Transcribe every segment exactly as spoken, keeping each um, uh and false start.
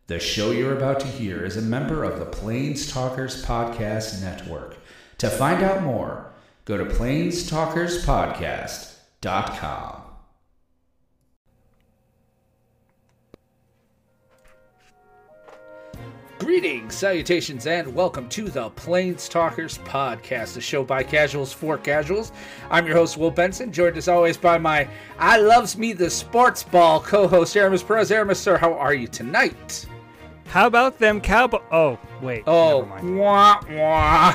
The show you're about to hear is a member of the Plains Talkers Podcast Network. To find out more, go to plains talkers podcast dot com. Greetings, salutations, and welcome to the Plains Talkers Podcast, a show by casuals for casuals. I'm your host, Will Benson, joined as always by my I loves me the sports ball co-host, Aramis Perez. Aramis, sir, how are you tonight? How about them cowboy? Oh, wait. Oh, wah, wah.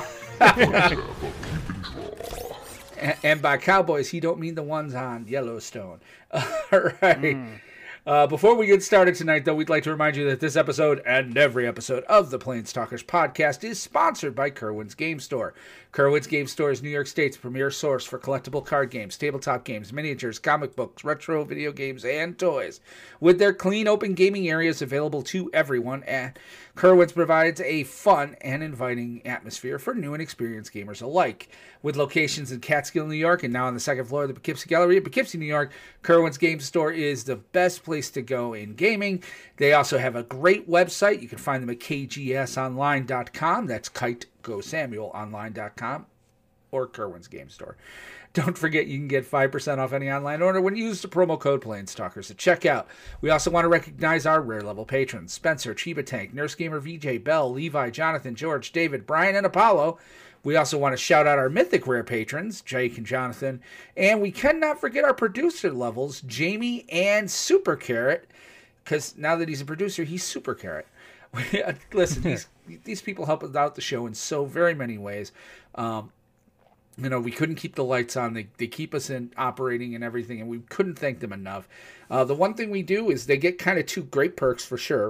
and, and by cowboys, he don't mean the ones on Yellowstone. All right. Mm. Uh, before we get started tonight, though, we'd like to remind you that this episode and every episode of the Plains Talkers Podcast is sponsored by Kerwin's Game Store. Kerwin's Game Store is New York State's premier source for collectible card games, tabletop games, miniatures, comic books, retro video games, and toys. With their clean, open gaming areas available to everyone, and Kerwin's provides a fun and inviting atmosphere for new and experienced gamers alike. With locations in Catskill, New York, and now on the second floor of the Poughkeepsie Gallery in Poughkeepsie, New York, Kerwin's Game Store is the best place to go in gaming. They also have a great website. You can find them at k g s online dot com. That's kite go samuel online dot com or Kerwin's Game Store. Don't forget you can get five percent off any online order when you use the promo code PlainsTalkers at checkout. We also want to recognize our rare level patrons: Spencer, Chiba Tank, Nurse Gamer V J, Bell, Levi, Jonathan, George, David, Brian, and Apollo. We also want to shout out our mythic rare patrons, Jake and Jonathan. And we cannot forget our producer levels, Jamie and Super Carrot, because now that he's a producer, he's Super Carrot. Listen, these, these people help us out the show in so very many ways. Um, you know, we couldn't keep the lights on. They they keep us in operating and everything, and we couldn't thank them enough. Uh, the one thing we do is they get kind of two great perks for sure.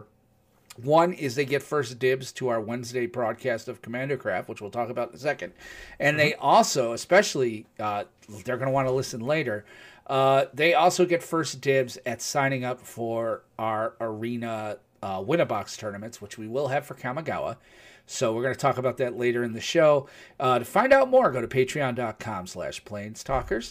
One is they get first dibs to our Wednesday broadcast of Commander Craft, which we'll talk about in a second. And they also, especially, uh, they're going to want to listen later, uh, they also get first dibs at signing up for our Arena uh, Win-A-Box tournaments, which we will have for Kamigawa. So we're going to talk about that later in the show. Uh, to find out more, go to patreon dot com slash plains talkers.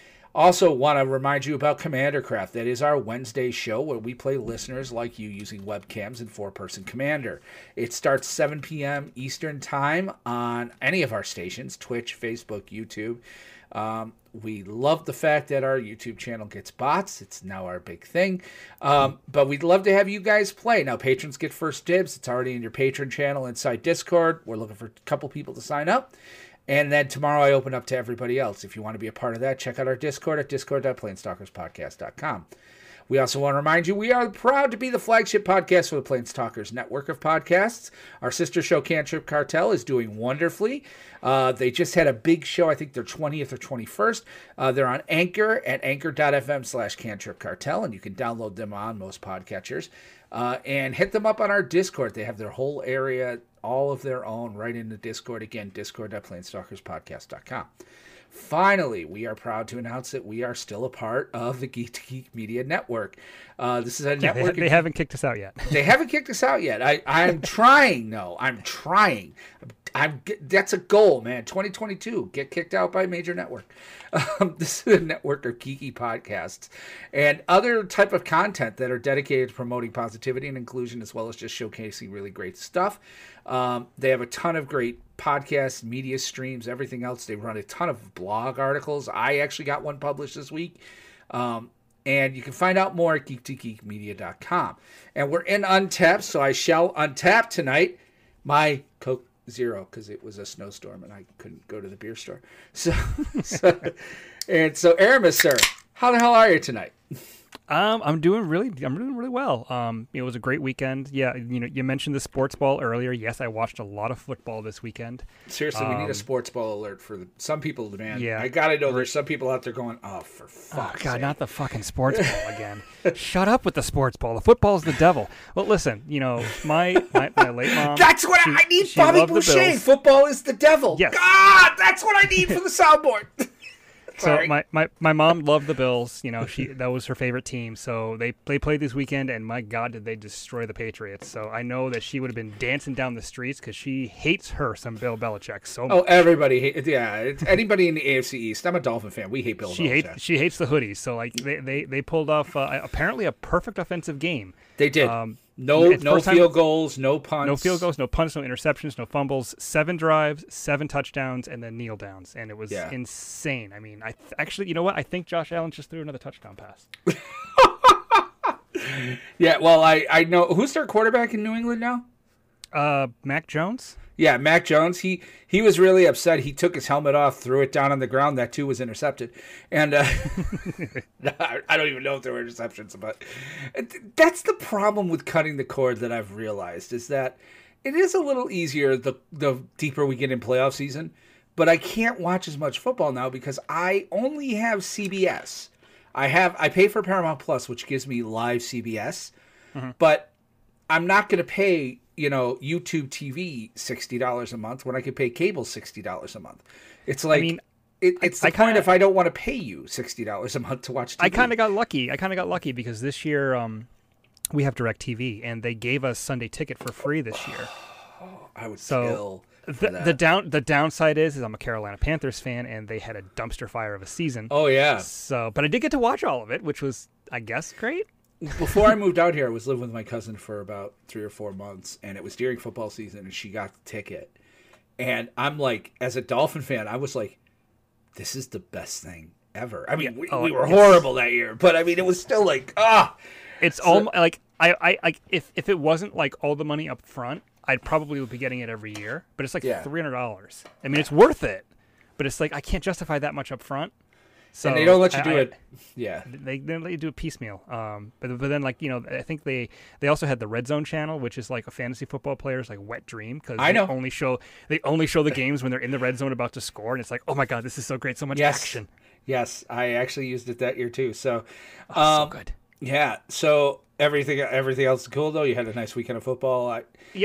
Also want to remind you about Commander Craft. That is our Wednesday show where we play listeners like you using webcams and four-person Commander. It starts seven p.m. Eastern Time on any of our stations, Twitch, Facebook, YouTube. Um, we love the fact that our YouTube channel gets bots. It's now our big thing. Um, but we'd love to have you guys play. Now, patrons get first dibs. It's already in your patron channel inside Discord. We're looking for a couple people to sign up. And then tomorrow I open up to everybody else. If you want to be a part of that, check out our Discord at discord dot plains talkers podcast dot com. We also want to remind you we are proud to be the flagship podcast for the Plains Talkers network of podcasts. Our sister show, Cantrip Cartel, is doing wonderfully. Uh, they just had a big show. I think they're twentieth or twenty-first. Uh, they're on Anchor at anchor dot f m slash Cantrip Cartel, and you can download them on most podcatchers. Uh, and hit them up on our Discord. They have their whole area, all of their own, right in the Discord. Again, discord dot plains talkers podcast dot com. Finally, we are proud to announce that we are still a part of the Geek to Geek Media Network. Uh, this is a yeah, network. They, they haven't kicked us out yet. They haven't kicked us out yet. I, I'm trying, no. I'm trying. I'm, that's a goal, man. twenty twenty-two, get kicked out by a major network. Um, this is a network of geeky podcasts and other type of content that are dedicated to promoting positivity and inclusion, as well as just showcasing really great stuff. Um, they have a ton of great podcasts, media streams, everything else. They run a ton of blog articles. I actually got one published this week. Um, and you can find out more at geek to geek media dot com. And we're in Untapped, so I shall untap tonight my Coke Zero because it was a snowstorm and I couldn't go to the beer store. So, so and so, Aramis, sir, how the hell are you tonight? Um, I'm doing really, I'm doing really well. Um, it was a great weekend. Yeah, you know, you mentioned the sports ball earlier. Yes, I watched a lot of football this weekend. Seriously, um, we need a sports ball alert for the, some people, man. Yeah, I gotta know there's some people out there going, "Oh, for fuck's oh, God, sake. not the fucking sports ball again." Shut up with the sports ball. The football's the devil. Well, listen, you know, my my, my late mom. That's what she, I need, Bobby Boucher. Football is the devil. Yes. God, that's what I need for the soundboard. So my, my, my mom loved the Bills. You know, she that was her favorite team. So they, they played this weekend, and my God, did they destroy the Patriots. So I know that she would have been dancing down the streets because she hates her some Bill Belichick so much. Oh, everybody hates, yeah. It's anybody in the A F C East. I'm a Dolphin fan. We hate Bill she Belichick. Hates, she hates the hoodies. So, like, they, they, they pulled off uh, apparently a perfect offensive game. They did. Um, No, It's no first time- field goals, no punts. No field goals, no punts, no interceptions, no fumbles. Seven drives, seven touchdowns, and then kneel downs, and it was Yeah. insane. I mean, I th- actually, you know what? I think Josh Allen just threw another touchdown pass. Yeah, well, I, I know. Who's their quarterback in New England now? Uh, Mac Jones. Yeah, Mac Jones. He he was really upset. He took his helmet off, threw it down on the ground. That too was intercepted. And uh, I don't even know if there were interceptions, but that's the problem with cutting the cord that I've realized is that it is a little easier the the deeper we get in playoff season. But I can't watch as much football now because I only have C B S. I have I pay for Paramount Plus, which gives me live C B S, mm-hmm. but I'm not going to pay, you know, YouTube T V sixty dollars a month when I could pay cable sixty dollars a month. It's like, I mean, it, it's I, the I point kinda, if I don't want to pay you sixty dollars a month to watch T V. I kind of got lucky. I kind of got lucky because this year um, we have DirecTV, and they gave us Sunday Ticket for free this year. Oh, I would so, kill The, the down the downside is, is I'm a Carolina Panthers fan, and they had a dumpster fire of a season. Oh yeah. So, but I did get to watch all of it, which was, I guess, great. Before I moved out here, I was living with my cousin for about three or four months, and it was during football season, and she got the ticket. And I'm like, as a Dolphin fan, I was like, "This is the best thing ever." I mean, yeah. we, oh, we were yes. horrible that year, but I mean, it was still like, ah. It's so, all like I, I like if if it wasn't like all the money up front, I'd probably be getting it every year, but it's like yeah. three hundred dollars. I mean, it's worth it, but it's like I can't justify that much up front. So and they don't let you do I, it. Yeah, they they let you do it piecemeal. Um, but but then like you know, I think they they also had the Red Zone channel, which is like a fantasy football player's like wet dream because I know they only show they only show the games when they're in the red zone about to score, and it's like, oh my god, this is so great, so much yes. action. Yes, I actually used it that year too. So, oh, um, so good. Yeah. So everything everything else is cool though. You had a nice weekend of football. I, yeah.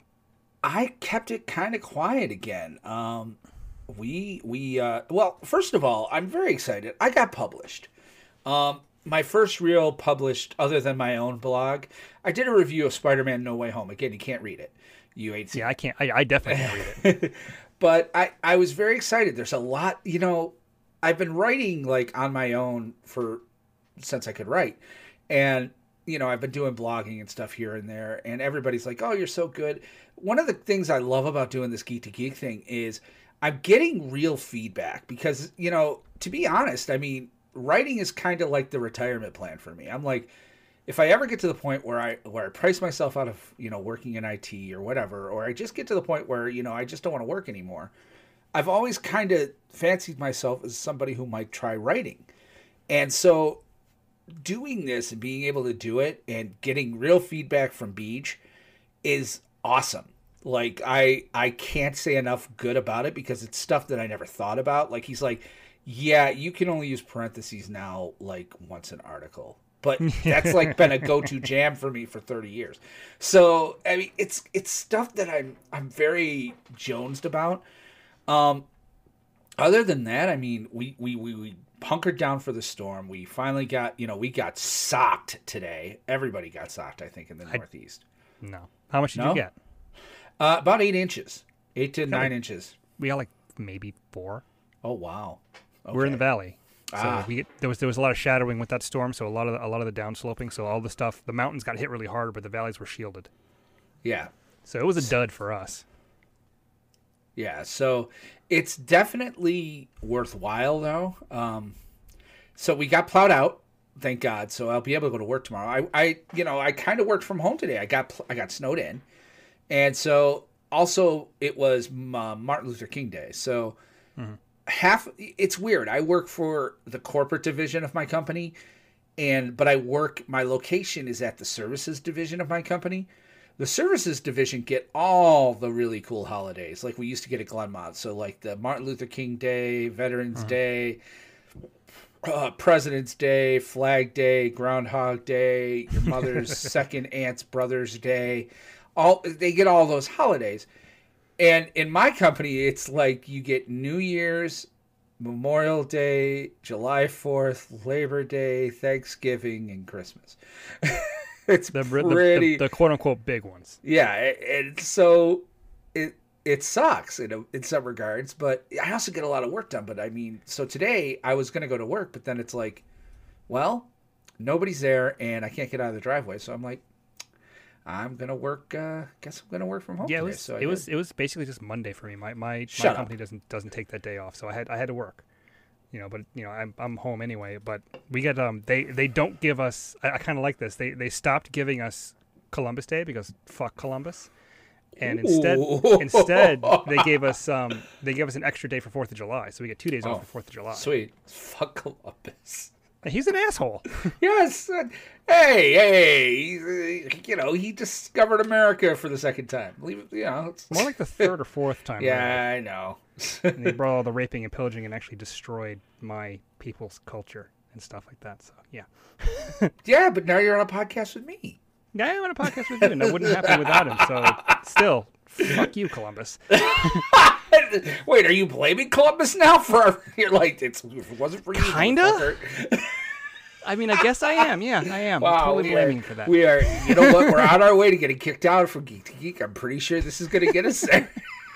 I kept it kind of quiet again. Um, we we uh, well, first of all, I'm very excited. I got published. Um, my first real published, other than my own blog, I did a review of Spider-Man: No Way Home. Again, you can't read it. You ain't seen yeah, I can't. I, I definitely can't read it. But I I was very excited. There's a lot. You know, I've been writing like on my own for since I could write, and you know, I've been doing blogging and stuff here and there, and everybody's like, "Oh, you're so good." One of the things I love about doing this Geek to Geek thing is I'm getting real feedback because, you know, to be honest, I mean, writing is kind of like the retirement plan for me. I'm like, if I ever get to the point where I where I price myself out of, you know, working in I T or whatever, or I just get to the point where, you know, I just don't want to work anymore, I've always kind of fancied myself as somebody who might try writing. And so doing this and being able to do it and getting real feedback from Beach is awesome. Like I I can't say enough good about it because it's stuff that I never thought about. Like he's like, yeah, you can only use parentheses now like once an article. But that's like been a go-to jam for me for thirty years. So I mean it's it's stuff that I'm I'm very jonesed about. Um other than that, I mean we we we, we hunkered down for the storm. We finally got, you know, we got socked today. Everybody got socked, I think, in the I, Northeast. No. How much did no? you get? Uh, about eight inches, eight to nine like, inches. We got like maybe four. Oh wow! Okay. We're in the valley, so ah. we get, there was there was a lot of shadowing with that storm. So a lot of the, a lot of the downsloping. So all the stuff, the mountains got hit really hard, but the valleys were shielded. Yeah. So it was a dud for us. Yeah. So it's definitely worthwhile though. Um, so we got plowed out, thank God. So I'll be able to go to work tomorrow. I, I you know, I kind of worked from home today. I got I got snowed in. And so also it was uh, Martin Luther King Day. So mm-hmm. half it's weird. I work for the corporate division of my company and but I work my location is at the services division of my company. The services division get all the really cool holidays like we used to get at Glenmont. So like the Martin Luther King Day, Veterans mm-hmm. Day, uh, President's Day, Flag Day, Groundhog Day, your mother's second aunt's brother's day. All they get all those holidays. And in my company, it's like you get New Year's, Memorial Day, July fourth, Labor Day, Thanksgiving, and Christmas. It's the, pretty... The, the, the quote-unquote big ones. Yeah, and so it it sucks in, a, in some regards, but I also get a lot of work done. But I mean, so today I was going to go to work, but then it's like, well, nobody's there, and I can't get out of the driveway. So I'm like, I'm gonna work. Uh, guess I'm gonna work from home. Yeah, it today, was so I it did. was it was basically just Monday for me. My my, my Shut up. company doesn't doesn't take that day off, so I had I had to work. You know, but you know I'm I'm home anyway. But we get um they they don't give us. I, I kind of like this. They they stopped giving us Columbus Day because fuck Columbus, and instead Ooh. instead they gave us um they gave us an extra day for Fourth of July, so we get two days Oh, off for Fourth of July. Sweet. Fuck Columbus. He's an asshole. Yes. uh, Hey, hey. uh, You know, he discovered America for the second time. Leave it. You know. It's, More like the third or fourth time. yeah, I know. And he brought all the raping and pillaging and actually destroyed my people's culture and stuff like that. So yeah, Yeah, but now you're on a podcast with me. yeah, I'm on a podcast with you, and that wouldn't happen without him. So still, fuck you, Columbus. Wait, are you blaming Columbus now for? You're like, it's, if it wasn't for you, Kinda? motherfucker. I mean, I guess I am. Yeah, I am. Wow, I'm totally we blaming are, for that. We are, you know what? We're on our way to getting kicked out from Geek to Geek. I'm pretty sure this is going to get us there.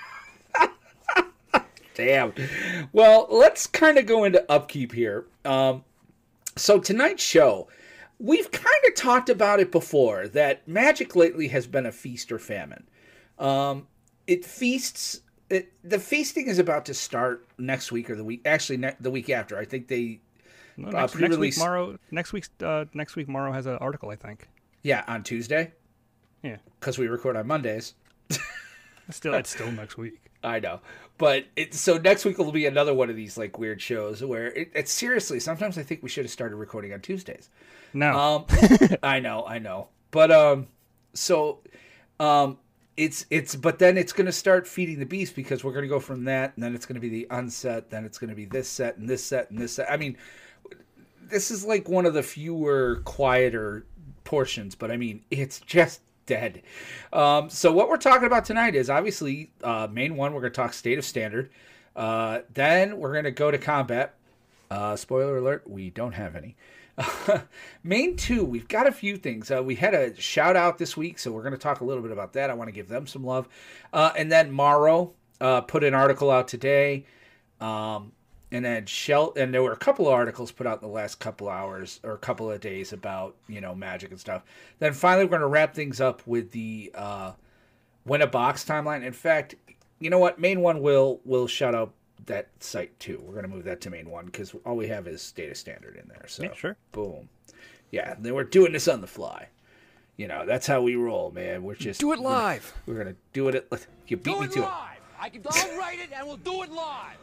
Damn. Well, let's kind of go into upkeep here. Um, so tonight's show, we've kind of talked about it before, that Magic lately has been a feast or famine. Um, it feasts. It, the feasting is about to start next week or the week. Actually, ne- the week after. I think they. No, uh, next, next week, pre-release- Morrow. Next week's uh, next week, Morrow has an article. I think. Yeah, on Tuesday. Yeah. Because we record on Mondays. Still, it's still next week. I know, but it, so next week will be another one of these like weird shows where it, it's seriously. Sometimes I think we should have started recording on Tuesdays. No. Um, I know, I know, but um, so um, it's it's but then it's going to start feeding the beast because we're going to go from that, and then it's going to be the unset, then it's going to be this set and this set and this set. I mean, this is like one of the fewer quieter portions, but I mean, it's just dead. Um, so what we're talking about tonight is obviously uh, main one. We're going to talk State of Standard. Uh, then we're going to go to combat. Uh, spoiler alert: we don't have any. Main two, we've got a few things. Uh, we had a shout out this week, so we're going to talk a little bit about that. I want to give them some love. Uh, and then Morrow uh, put an article out today. Um, and then Shell, and there were a couple of articles put out in the last couple hours or a couple of days about, you know, Magic and stuff. Then finally, we're going to wrap things up with the uh, Win a Box timeline. In fact, you know what? Main one will will shout out that site too. We're going to move that to main one because all we have is Data Standard in there. So Yeah, sure. boom. Yeah, then we're doing this on the fly. You know, that's how we roll, man. We're just Do it live. We're, we're gonna do it. At, you beat Do me it to live. I can. I'll write it, and we'll do it live.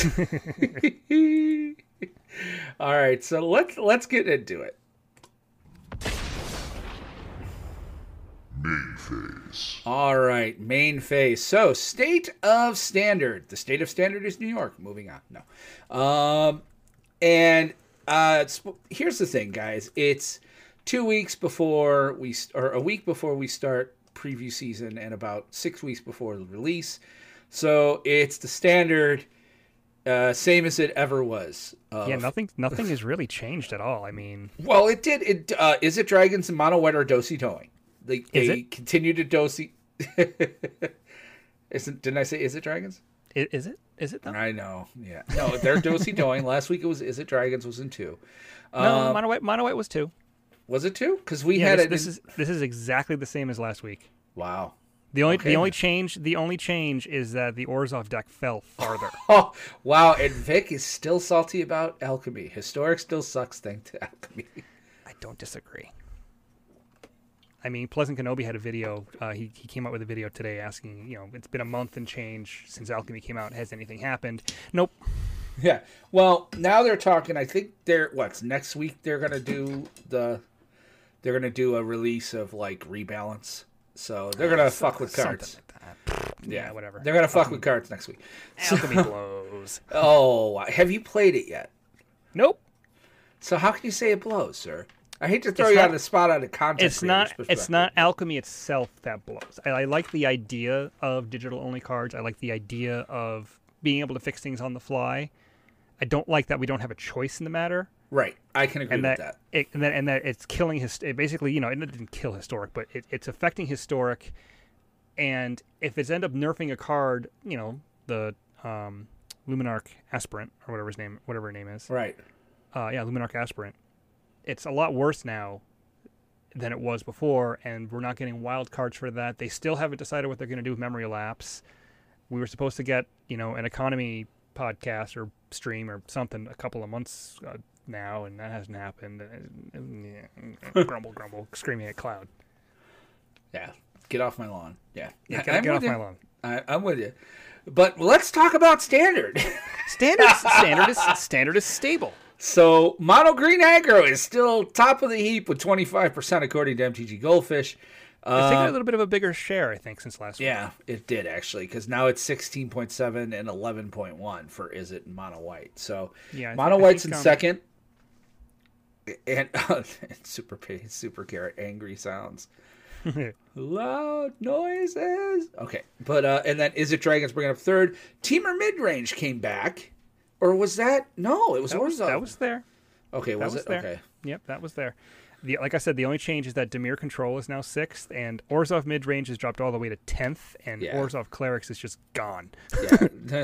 it. All right, so let's let's get into it. Main phase. All right, main phase. So, State of Standard. The State of Standard is New York. Moving on. No. Um, and uh, it's, here's the thing, guys. It's two weeks before we, or a week before we start preview season, and about six weeks before the release. So it's the standard, uh, same as it ever was. Uh, Yeah, nothing nothing has really changed at all. I mean, Well, it did. It uh, is it Dragons and Mono White are dosy towing. They Is they it? continue to dosy. Isn't didn't I say is it Dragons? i- is it? Is it though? I know. Yeah. No, they're dosy towing. Last week it was is it Dragons was in two. No, Um, Mono White, Mono White was two. was it two? Because we Yeah, had this, it. this in- is this is exactly the same as last week. wow. The only Okay, the only then. change the only change is that the Orzhov deck fell farther. Oh wow! And Vic is still salty about Alchemy. Historic still sucks. Thanks to Alchemy. I don't disagree. I mean, Pleasant Kenobi had a video. Uh, he he came out with a video today asking, you know, it's been a month and change since Alchemy came out. Has anything happened? Nope. Yeah. Well, now they're talking. I think they're what's next week. They're gonna do the. They're gonna do a release of like rebalance. So they're gonna fuck with Something cards. like that. Yeah, whatever. They're gonna fuck with cards next week. Alchemy blows. Oh, have you played it yet? Nope. So how can you say it blows, sir? I hate to throw It's you not- on the spot out of context. It's not. It's not Alchemy itself that blows. I, I like the idea of digital only cards. I like the idea of being able to fix things on the fly. I don't like that we don't have a choice in the matter, Right. I can agree and with that, that. It, and that and that it's killing his. It basically, you know, it didn't kill historic, but it, it's affecting historic. And if it's end up nerfing a card, you know, the um, Luminarch Aspirant or whatever his name, whatever her name is. Right. Uh, yeah, Luminarch Aspirant. It's a lot worse now than it was before, and we're not getting wild cards for that. They still haven't decided what they're going to do with memory lapse. We were supposed to get, you know, an economy podcast or stream or something a couple of months uh, now, and that hasn't happened. grumble, grumble, screaming at Cloud. Yeah, get off my lawn. Yeah, yeah get, get off you. my lawn. I, I'm with you. But let's talk about standard. Standard, standard is standard is stable. So Mono Green Aggro is still top of the heap with twenty-five percent according to M T G Goldfish. It's uh, taken a little bit of a bigger share, I think, since last yeah, week. Yeah, it did actually, because now it's sixteen point seven and eleven point one for Is It and Mono White. So yeah, Mono th- White's in um, second, and uh, Super P, Super Carrot, angry sounds. Loud noises. Okay, but uh, and then Is It Dragons bringing up third. Teamer Midrange came back, or was that no? It was that Orzhov. Was, that was there. Okay, was, was it? There. Okay. Yep, that was there. The, like I said, the only change is that Dimir Control is now sixth, and Orzhov Midrange has dropped all the way to tenth, and yeah. Orzhov Clerics is just gone. Yeah,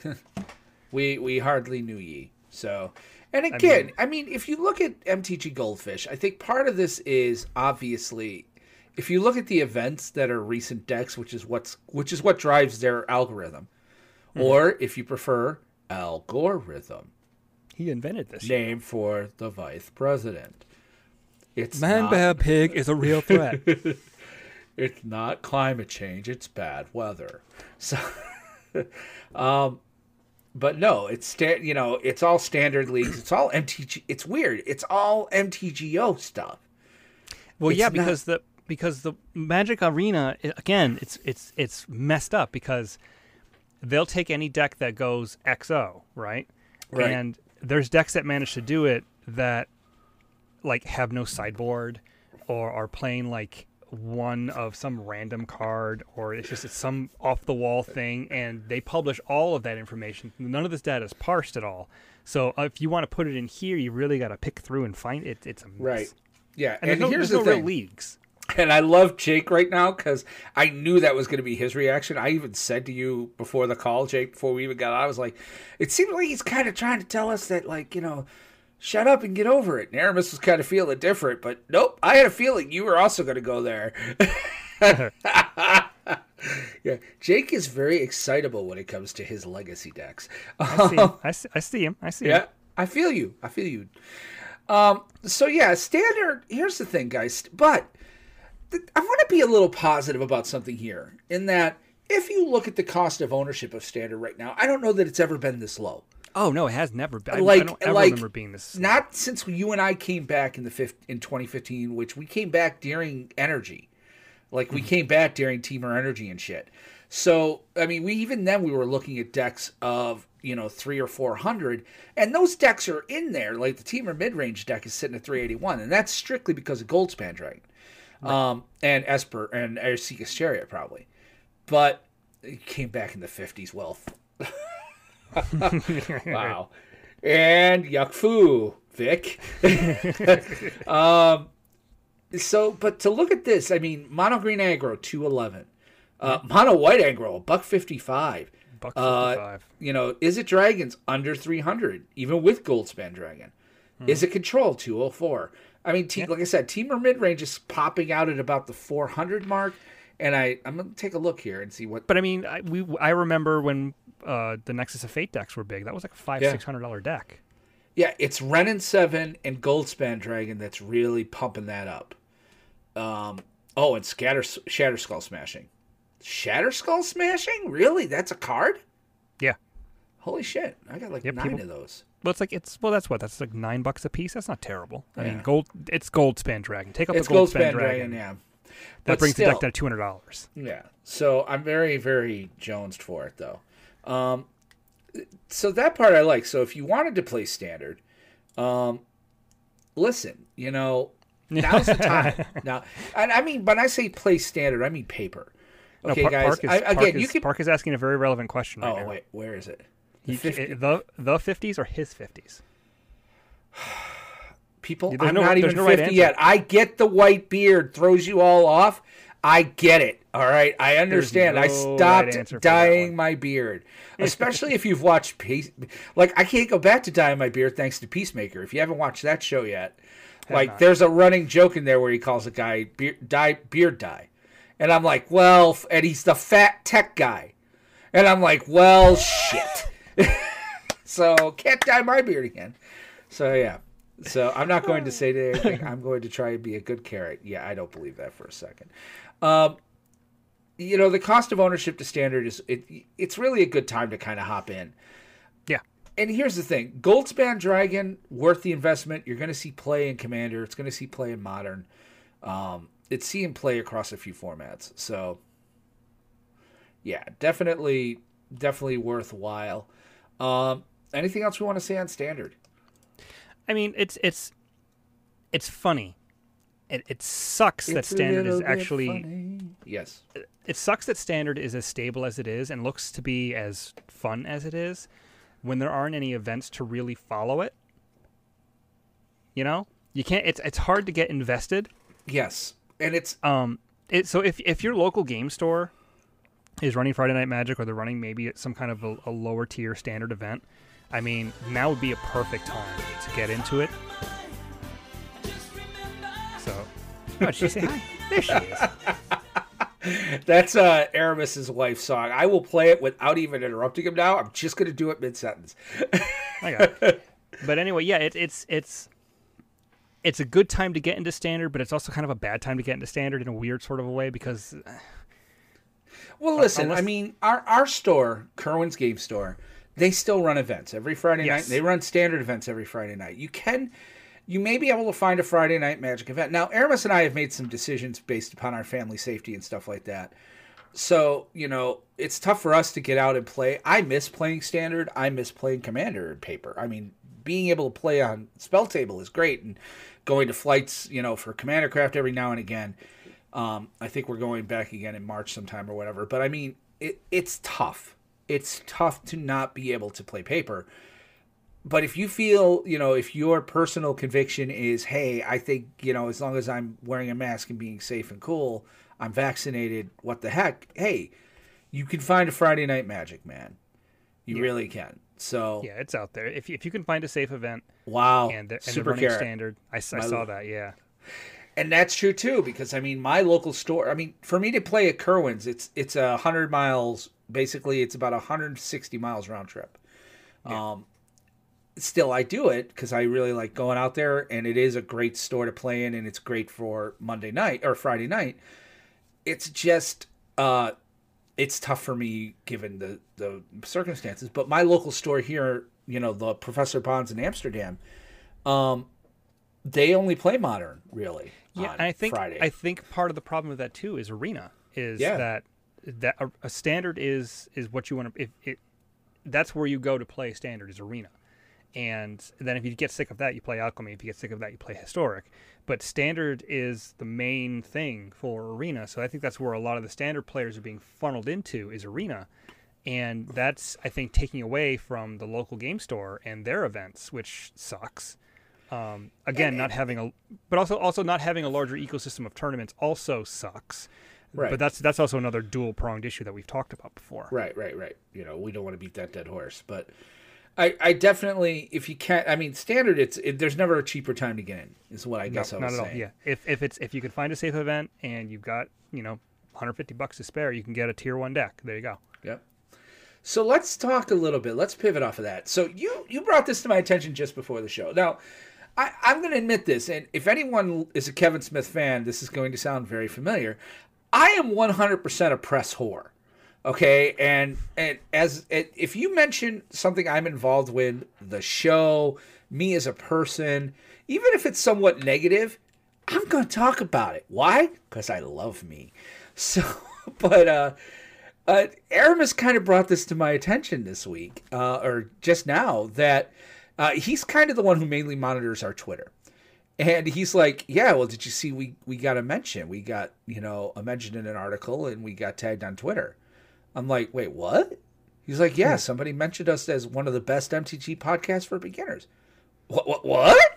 we we hardly knew ye. So, and again, I mean, I mean, if you look at M T G Goldfish, I think part of this is obviously. If you look at the events that are recent decks, which is what's which is what drives their algorithm, mm-hmm. or if you prefer, algorithm. He invented this. Name for the vice president. It's Man not... Bear Pig is a real threat. It's not climate change; it's bad weather. So, um, but no, it's sta- you know, it's all standard leagues. It's all M T G. It's weird. It's all M T G O stuff. Well, it's yeah, not... because the. Because the Magic Arena, again, it's it's it's messed up because they'll take any deck that goes X O, right? Right. And there's decks that manage to do it that like have no sideboard or are playing like one of some random card, or it's just it's some off the wall thing, and they publish all of that information. None of this data is parsed at all. So uh, if you want to put it in here, you really got to pick through and find it. It's a mess. Right. Yeah, and, and there's no, here's there's the no thing. real leagues. And I love Jake right now because I knew that was going to be his reaction. I even said to you before the call, Jake, before we even got on, I was like, it seems like he's kind of trying to tell us that, like, you know, shut up and get over it. And Aramis was kind of feeling different, but nope, I had a feeling you were also going to go there. Yeah, Jake is very excitable when it comes to his legacy decks. I see him. I see, I see him. I see yeah, him. I feel you. I feel you. Um. So, yeah, standard, here's the thing, guys, but... I want to be a little positive about something here, in that if you look at the cost of ownership of Standard right now, I don't know that it's ever been this low. Oh no, it has never been. Like, I don't ever like, remember being this. Not since you and I came back in the fifth, in twenty fifteen, which we came back during Energy, like we mm-hmm. came back during Teamer Energy and shit. So I mean, we even then we were looking at decks of you know three or four hundred, and those decks are in there. Like the Teamer mid-range deck is sitting at three eighty-one, and that's strictly because of Goldspan Dragon. Um, and Esper and Arsika's Chariot probably, but it came back in the fifties. Well, wow, and Yuck Fu, Vic. um, so, but to look at this, I mean, Mono Green Aggro two eleven, uh, Mono White Aggro a buck fifty five. Buck fifty five. Uh, you know, Is It Dragons under three hundred, even with Goldspan Dragon. Hmm. Is It Control two oh four. I mean, team, yeah. like I said, Teamer Midrange is popping out at about the four hundred mark, and I, I'm going to take a look here and see what... But, I mean, I, we, I remember when uh, the Nexus of Fate decks were big. That was like a five hundred dollars, yeah. six hundred dollars deck. Yeah, it's Ren and seven and Goldspan Dragon that's really pumping that up. Um, oh, and Scatter, Shatter Skull Smashing. Shatter Skull Smashing? Really? That's a card? Yeah. Holy shit. I got like yep, nine people... of those. Well, it's like it's well. That's what that's like nine bucks a piece. That's not terrible. I yeah. mean, gold. It's Goldspan Dragon. Take up it's the Goldspan Gold Dragon. Dragon. Yeah, that but brings still, the deck down to two hundred dollars. Yeah. So I'm very, very jonesed for it though. Um, so that part I like. So if you wanted to play Standard, um, listen, you know, now's the time. Now, and I mean, when I say play Standard, I mean paper. Okay, no, Park, guys. Park is, I, again, Park you is, can. Park is asking a very relevant question right oh, now. Oh wait, where is it? The he, the the fifties or his fifties? People, there's I'm no, not even no fifty right yet. I get the white beard throws you all off. I get it. All right, I understand. No I stopped right dyeing my beard, especially if you've watched Peace. Like I can't go back to dyeing my beard thanks to Peacemaker. If you haven't watched that show yet, Like, not. there's a running joke in there where he calls a guy beard dye, beard dye. And I'm like, well, and he's the fat tech guy. And I'm like, well, shit. So, can't dye my beard again. So, yeah. So, I'm not going to say anything. I'm going to try and be a good carrot. Yeah, I don't believe that for a second. Um, you know, the cost of ownership to Standard is, it, it's really a good time to kind of hop in. Yeah. And here's the thing. Goldspan Dragon, worth the investment. You're going to see play in Commander. It's going to see play in Modern. Um, it's seeing play across a few formats. So, yeah, definitely, definitely worthwhile. Um, anything else we want to say on Standard? I mean, it's it's it's funny. It it sucks It's that a Standard is little bit actually funny. Yes. it sucks that Standard is as stable as it is and looks to be as fun as it is when there aren't any events to really follow it. You know? You can't it's it's hard to get invested. Yes. And it's Um it so if if your local game store is running Friday Night Magic or they're running maybe some kind of a, a lower tier Standard event, I mean, now would be a perfect time to get into it. So, oh, did she say hi? There she is. That's uh, Aramis's wife's song. I will play it without even interrupting him now. I'm just going to do it mid-sentence. I got it. But anyway, yeah, it, it's it's it's a good time to get into Standard, but it's also kind of a bad time to get into Standard in a weird sort of a way because. Well, listen, unless- I mean, our, our store, Kerwin's Game Store, they still run events every Friday Yes. night. They run Standard events every Friday night. You can, you may be able to find a Friday Night Magic event. Now, Aramis and I have made some decisions based upon our family safety and stuff like that. So, you know, it's tough for us to get out and play. I miss playing Standard. I miss playing Commander in paper. I mean, being able to play on Spell Table is great, and going to flights, you know, for Commander Craft every now and again. Um, I think we're going back again in March sometime or whatever. But I mean, it, it's tough. It's tough to not be able to play paper. But if you feel, you know, if your personal conviction is, hey, I think, you know, as long as I'm wearing a mask and being safe and cool, I'm vaccinated, what the heck? Hey, you can find a Friday Night Magic, man. You Yeah. really can. So, Yeah, it's out there. If you, if you can find a safe event wow. and they're, and they're Super running carrot. Standard, I, s- I My saw lo- that, yeah. And that's true too, because I mean, my local store. I mean, for me to play at Kerwin's, it's it's a hundred miles. Basically, it's about a hundred sixty miles round trip. Yeah. Um, still, I do it because I really like going out there, and it is a great store to play in, and it's great for Monday night or Friday night. It's just, uh, it's tough for me given the the circumstances. But my local store here, you know, the Professor Bonds in Amsterdam, um, they only play Modern, really. Yeah, on and I think Friday. I think part of the problem with that too is Arena is Yeah. that that a, a Standard is is what you want to. If it, that's where you go to play Standard is Arena, and then if you get sick of that, you play Alchemy. If you get sick of that, you play Historic. But Standard is the main thing for Arena, so I think that's where a lot of the Standard players are being funneled into is Arena, and that's I think taking away from the local game store and their events, which sucks. Um, again, not having a, but also also not having a larger ecosystem of tournaments also sucks. Right. But that's that's also another dual pronged issue that we've talked about before. Right, right, right. You know, we don't want to beat that dead horse, but I, I definitely, if you can't, I mean, Standard, it's it, there's never a cheaper time to get in. Is what I No, guess I was not at all. saying. Yeah, if if it's if you can find a safe event and you've got you know one hundred fifty bucks to spare, you can get a tier one deck. There you go. Yep. So let's talk a little bit. Let's pivot off of that. So you you brought this to my attention just before the show. Now, I, I'm going to admit this, and if anyone is a Kevin Smith fan, this is going to sound very familiar. I am one hundred percent a press whore. Okay, and and as if you mention something I'm involved with, the show, me as a person, even if it's somewhat negative, I'm going to talk about it. Why? Because I love me. So, but uh, uh, Aramis kind of brought this to my attention this week, uh, or just now, that uh, he's kind of the one who mainly monitors our Twitter. And he's like, yeah, well, did you see we, we got a mention? We got, you know, a mention in an article and we got tagged on Twitter. I'm like, wait, what? He's like, yeah, somebody mentioned us as one of the best M T G podcasts for beginners. What? What? what?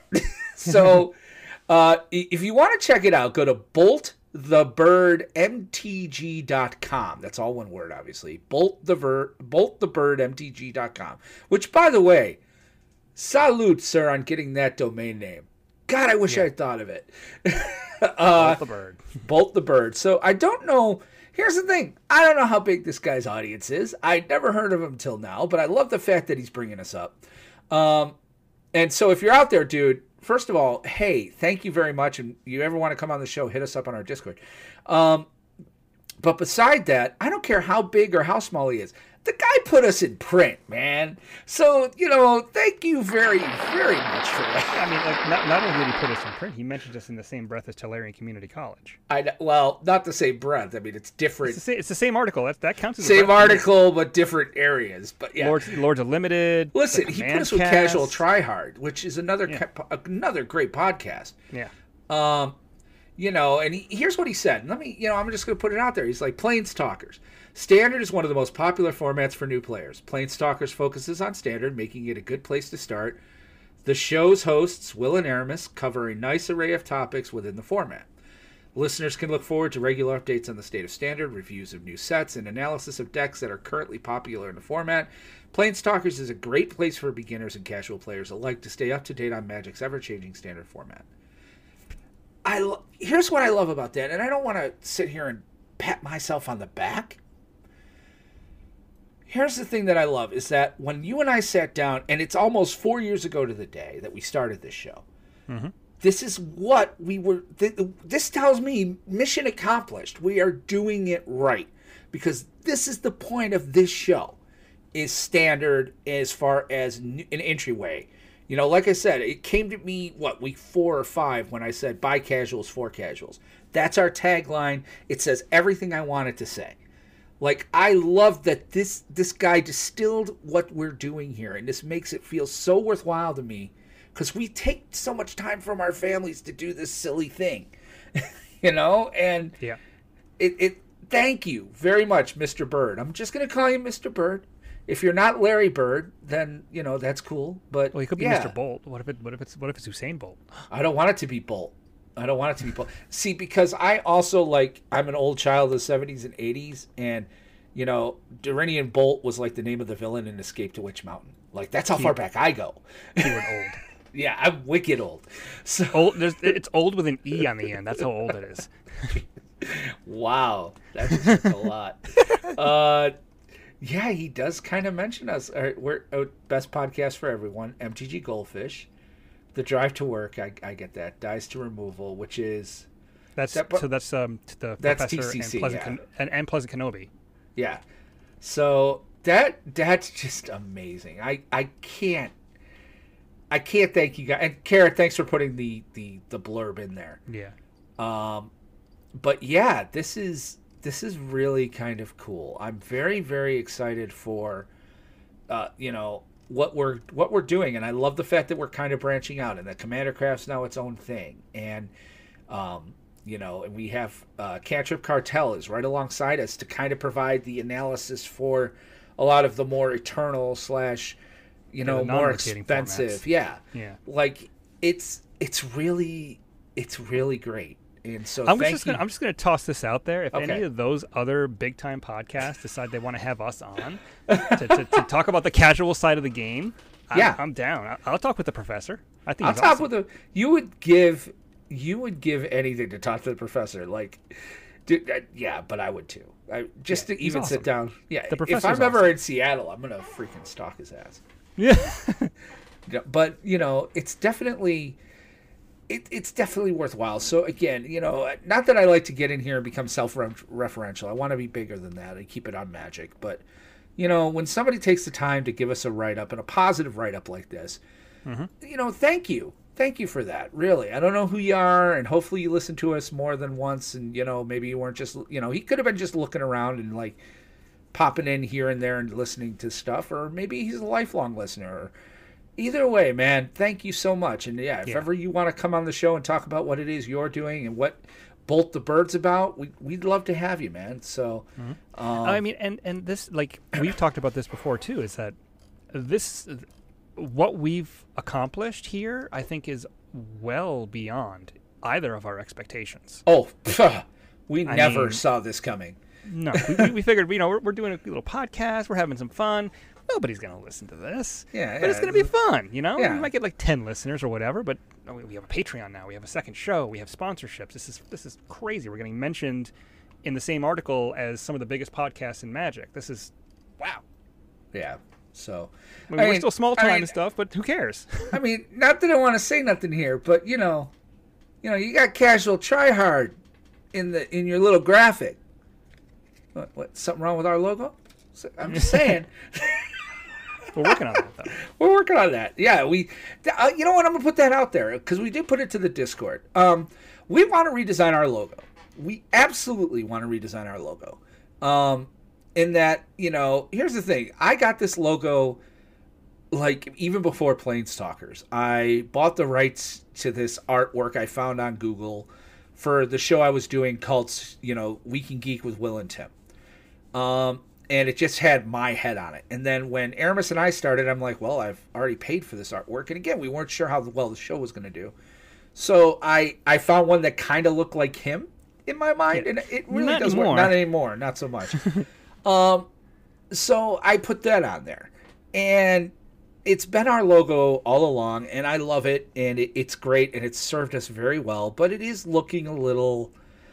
So uh, if you want to check it out, go to bolt the bird m t g dot com. That's all one word, obviously. Bolt the Ver- bolt the bird m t g dot com. Which, by the way, salute, sir, on getting that domain name. God, I wish Yeah. I had thought of it. Uh, Bolt the bird. Bolt the Bird. So I don't know. Here's the thing. I don't know how big this guy's audience is. I'd never heard of him till now, but I love the fact that he's bringing us up. Um, and so if you're out there, dude, first of all, hey, thank you very much. And you ever want to come on the show, hit us up on our Discord. Um, but beside that, I don't care how big or how small he is. The guy put us in print, man. So, you know, thank you very, very much for that. I mean, like, not, not only did he put us in print, he mentioned us in the same breath as Tellurian Community College. I, well, not the same breath. I mean, it's different. It's the same, it's the same article. That, that counts as a Same breath. article, but different areas. But yeah. Lords, Lords Unlimited. Listen, the he put Command us with Cast. Casual Tryhard, which is another Yeah. ca- another great podcast. Yeah. Um, you know, and he, here's what he said. Let me, you know, I'm just going to put it out there. He's like, Planestalkers. Standard is one of the most popular formats for new players. Planestalkers focuses on Standard, making it a good place to start. The show's hosts, Will and Aramis, cover a nice array of topics within the format. Listeners can look forward to regular updates on the state of Standard, reviews of new sets, and analysis of decks that are currently popular in the format. Planestalkers is a great place for beginners and casual players alike to stay up to date on Magic's ever-changing Standard format. I lo- Here's what I love about that, and I don't want to sit here and pat myself on the back. Here's the thing that I love is that when you and I sat down, and it's almost four years ago to the day that we started this show, Mm-hmm. this is what we were, th- this tells me mission accomplished. We are doing it right because this is the point of this show is Standard as far as n- an entryway. You know, like I said, it came to me, what, week four or five when I said buy casuals for casuals. That's our tagline. It says everything I wanted to say. Like, I love that this this guy distilled what we're doing here, and this makes it feel so worthwhile to me because we take so much time from our families to do this silly thing, you know? And Yeah. it, it thank you very much, Mister Bird. I'm just going to call you Mister Bird. If you're not Larry Bird, then, you know, that's cool. But Well, he could be yeah, Mister Bolt. What if it? What if it's? What if it's Usain Bolt? I don't want it to be Bolt. I don't want it to be Bolt. See, because I also, like, I'm an old child of the seventies and eighties, and, you know, Duranian Bolt was, like, the name of the villain in Escape to Witch Mountain. Like, that's how far back I go. Keyword old. Yeah, I'm wicked old. So, Old. There's, it's old with an E on the end. That's how old it is. wow. That's just a lot. Uh, yeah, he does kind of mention us. All right, we're uh, best podcast for everyone. M T G Goldfish. The Drive to Work, I, I get that. Dies to Removal, which is... That's That- so. That's um the That's professor T C C, and Pleasant yeah. Ken- and, and Pleasant Kenobi. Yeah. So that that's just amazing. I, I can't I can't thank you guys. And Carrot, thanks for putting the, the, the blurb in there. Yeah. Um, but yeah, this is this is really kind of cool. I'm very very excited for, uh, you know, what we're what we're doing, and I love the fact that we're kind of branching out, and that Commander Craft's now its own thing, and um, you know, and we have uh, Cantrip Cartel is right alongside us to kind of provide the analysis for a lot of the more eternal slash, you know, the more non-rotating expensive. formats. Yeah, Yeah. like it's it's really it's really great. And so I'm thank just you. gonna, I'm just going to toss this out there. If Okay. any of those other big time podcasts decide they want to have us on to, to, to talk about the casual side of the game, I'm, Yeah. I'm down. I- I'll talk with the professor. I think I'll he's talk awesome. with the you would give you would give anything to talk to the professor. Like, dude, uh, yeah, but I would too. I just Yeah, to he's even sit awesome. down. Yeah, The if professor's I'm ever awesome. in Seattle, I'm gonna freaking stalk his ass. Yeah. Yeah, but you know, it's definitely it, it's definitely worthwhile. So again, you know, not that I like to get in here and become self-referential. I want to be bigger than that and keep it on Magic. But you know, when somebody takes the time to give us a write-up and a positive write-up like this, Mm-hmm. you know, thank you. Thank you for that. Really. I don't know who you are, and hopefully you listen to us more than once, and, you know, maybe you weren't just, you know, he could have been just looking around and, like, popping in here and there and listening to stuff, or maybe he's a lifelong listener. Or either way, man, thank you so much. And, yeah, if Yeah. ever you want to come on the show and talk about what it is you're doing and what Bolt the Bird's about, we, we'd love to have you, man. So, um, I mean, and, and this, like, we've talked about this before, too, is that this, what we've accomplished here, I think, is well beyond either of our expectations. oh, we I never mean- saw this coming. No, we, we, we figured, you know, we're, we're doing a little podcast, we're having some fun. nobody's going to listen to this. Yeah, But yeah. it's going to be fun, you know? Yeah. We might get like ten listeners or whatever, but oh, we have a Patreon now. We have a second show. We have sponsorships. This is this is crazy. We're getting mentioned in the same article as some of the biggest podcasts in Magic. This is, wow. Yeah. So, I mean, I we're mean- still small time I mean- and stuff, but who cares? I mean, not that I want to say nothing here, but you know, you know, you got casual try hard in the in your little graphic. What? What? Something wrong with our logo? So- I'm just saying. We're working on that, though. We're working on that. Yeah, we. Uh, you know what? I'm gonna put that out there because we did put it to the Discord. Um, we want to redesign our logo. We absolutely want to redesign our logo. Um, in that, you know, here's the thing. I got this logo like even before Planestalkers. I bought the rights to this artwork I found on Google for the show I was doing called, you know, Week in Geek with Will and Tim. Um, and it just had my head on it. And then when Aramis and I started, I'm like, well, I've already paid for this artwork. And again, we weren't sure how well the show was going to do. So I, I found one that kind of looked like him in my mind. Yeah. And it really Not does anymore. work. Not anymore. Not so much. um, so I put that on there. And it's been our logo all along. And I love it. And it, it's great. And it's served us very well. But it is looking a little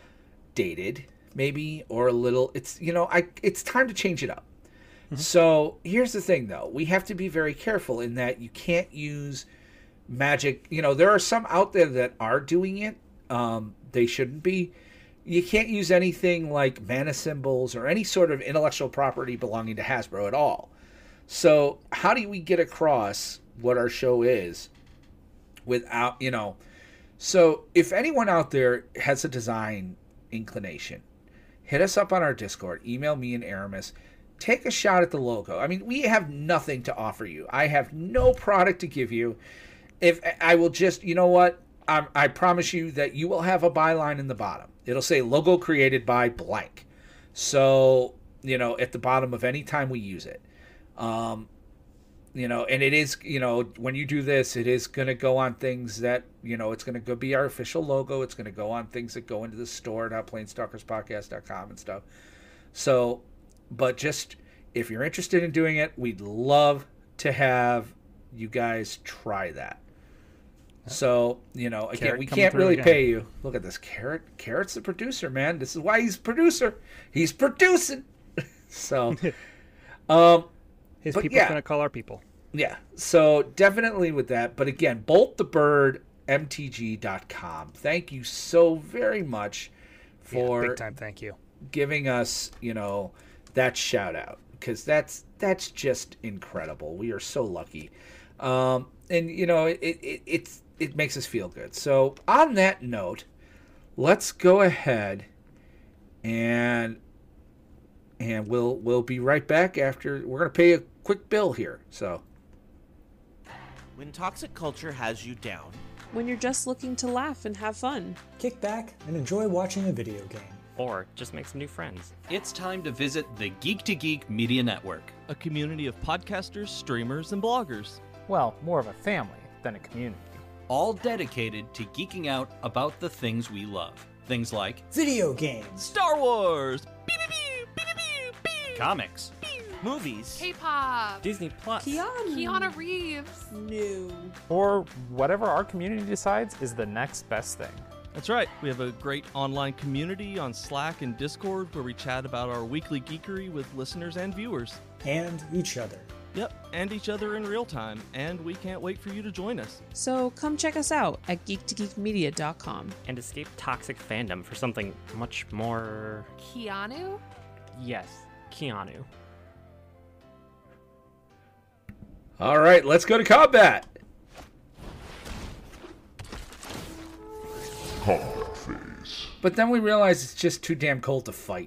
dated. Maybe, or a little, it's, you know, I, it's time to change it up. Mm-hmm. So here's the thing though. We have to be very careful in that you can't use Magic. You know, there are some out there that are doing it. Um, they shouldn't be. You can't use anything like mana symbols or any sort of intellectual property belonging to Hasbro at all. So how do we get across what our show is without, you know, so if anyone out there has a design inclination, hit us up on our Discord. Email me and Aramis. Take a shot at the logo. I mean, we have nothing to offer you. I have no product to give you. If I will just, you know what? I, I promise you that you will have a byline in the bottom. It'll say logo created by blank. So, you know, at the bottom of any time we use it. Um, you know, and it is, you know, when you do this, it is going to go on things that, you know, it's going to go be our official logo. It's going to go on things that go into the store at planestalkers podcast dot com and stuff. So, but just if you're interested in doing it, we'd love to have you guys try that. So, you know, again, Carrot we coming can't through really again. pay you. Look at this. Carrot. Carrot's the producer, man. This is why he's producer. He's producing. So, um, His But people's yeah. going to call our people. yeah, so definitely with that. But again, bolt the bird m t g dot com. Thank you so very much Yeah, for big time thank you. giving us, you know, that shout out because that's that's just incredible. We are so lucky, um, and you know, it, it it's it makes us feel good. So on that note, let's go ahead and and we'll we'll be right back after we're gonna pay a quick bill here. So. When toxic culture has you down, When you're just looking to laugh and have fun. Kick back and enjoy watching a video game. Or just make some new friends. It's time to visit the Geek to Geek Media Network. A community of podcasters, streamers, and bloggers. Well, more of a family than a community. All dedicated to geeking out about the things we love. Things like Video games, Star Wars! comics, movies, K-pop, Disney Plus. Keanu. Keanu Reeves. No. Or whatever our community decides is the next best thing. That's right, we have a great online community on Slack and Discord where we chat about our weekly geekery with listeners and viewers. and each other. Yep, and each other in real time, and we can't wait for you to join us. So come check us out at geek to geek media dot com. And escape toxic fandom for something much more. Keanu? Yes, Keanu. All right, let's go to combat. Combat phase. But then we realize it's just too damn cold to fight.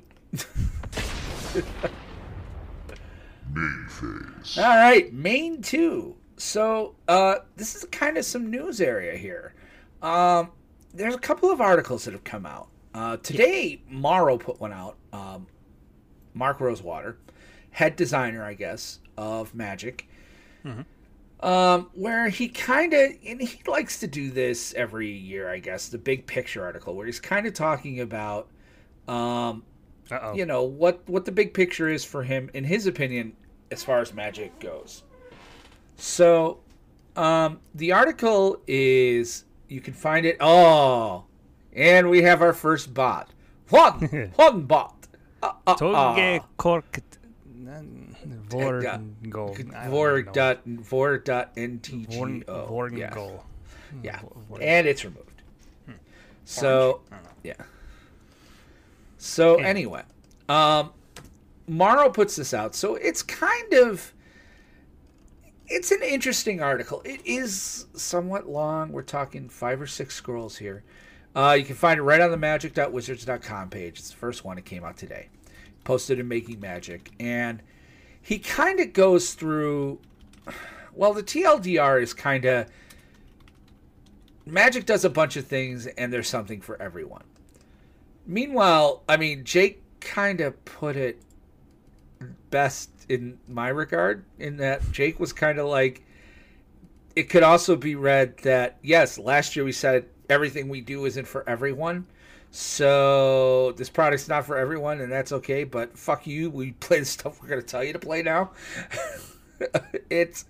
Main phase. All right, main two. So uh, this is kind of some news area here. Um, there's a couple of articles that have come out. Uh, today, Morrow put one out. Um, Mark Rosewater, head designer, I guess, of Magic. Um, where he kind of, and he likes to do this every year, I guess, the big picture article, where he's kind of talking about, um, Uh-oh. you know, what, what the big picture is for him, in his opinion, as far as Magic goes. So, um, the article is, you can find it. Oh, and we have our first bot. One, one bot. Uh, uh, Toge uh. Kork Vorgo. Vorg dot Vorg dot N T G O. Vorgo. Yeah, and it's removed. So, yeah. So anyway, um, Morrow puts this out. So it's kind of, it's an interesting article. It is somewhat long. We're talking five or six scrolls here. Uh, you can find it right on the magic dot wizards dot com page. It's the first one. It came out today. Posted in Making Magic. And he kind of goes through, well, the T L D R is kind of, Magic does a bunch of things, and there's something for everyone. Meanwhile, I mean, Jake kind of put it best in my regard, in that Jake was kind of like, it could also be read that, yes, last year we said everything we do isn't for everyone, so this product's not for everyone, and that's okay, but fuck you, we play the stuff we're going to tell you to play now. It's...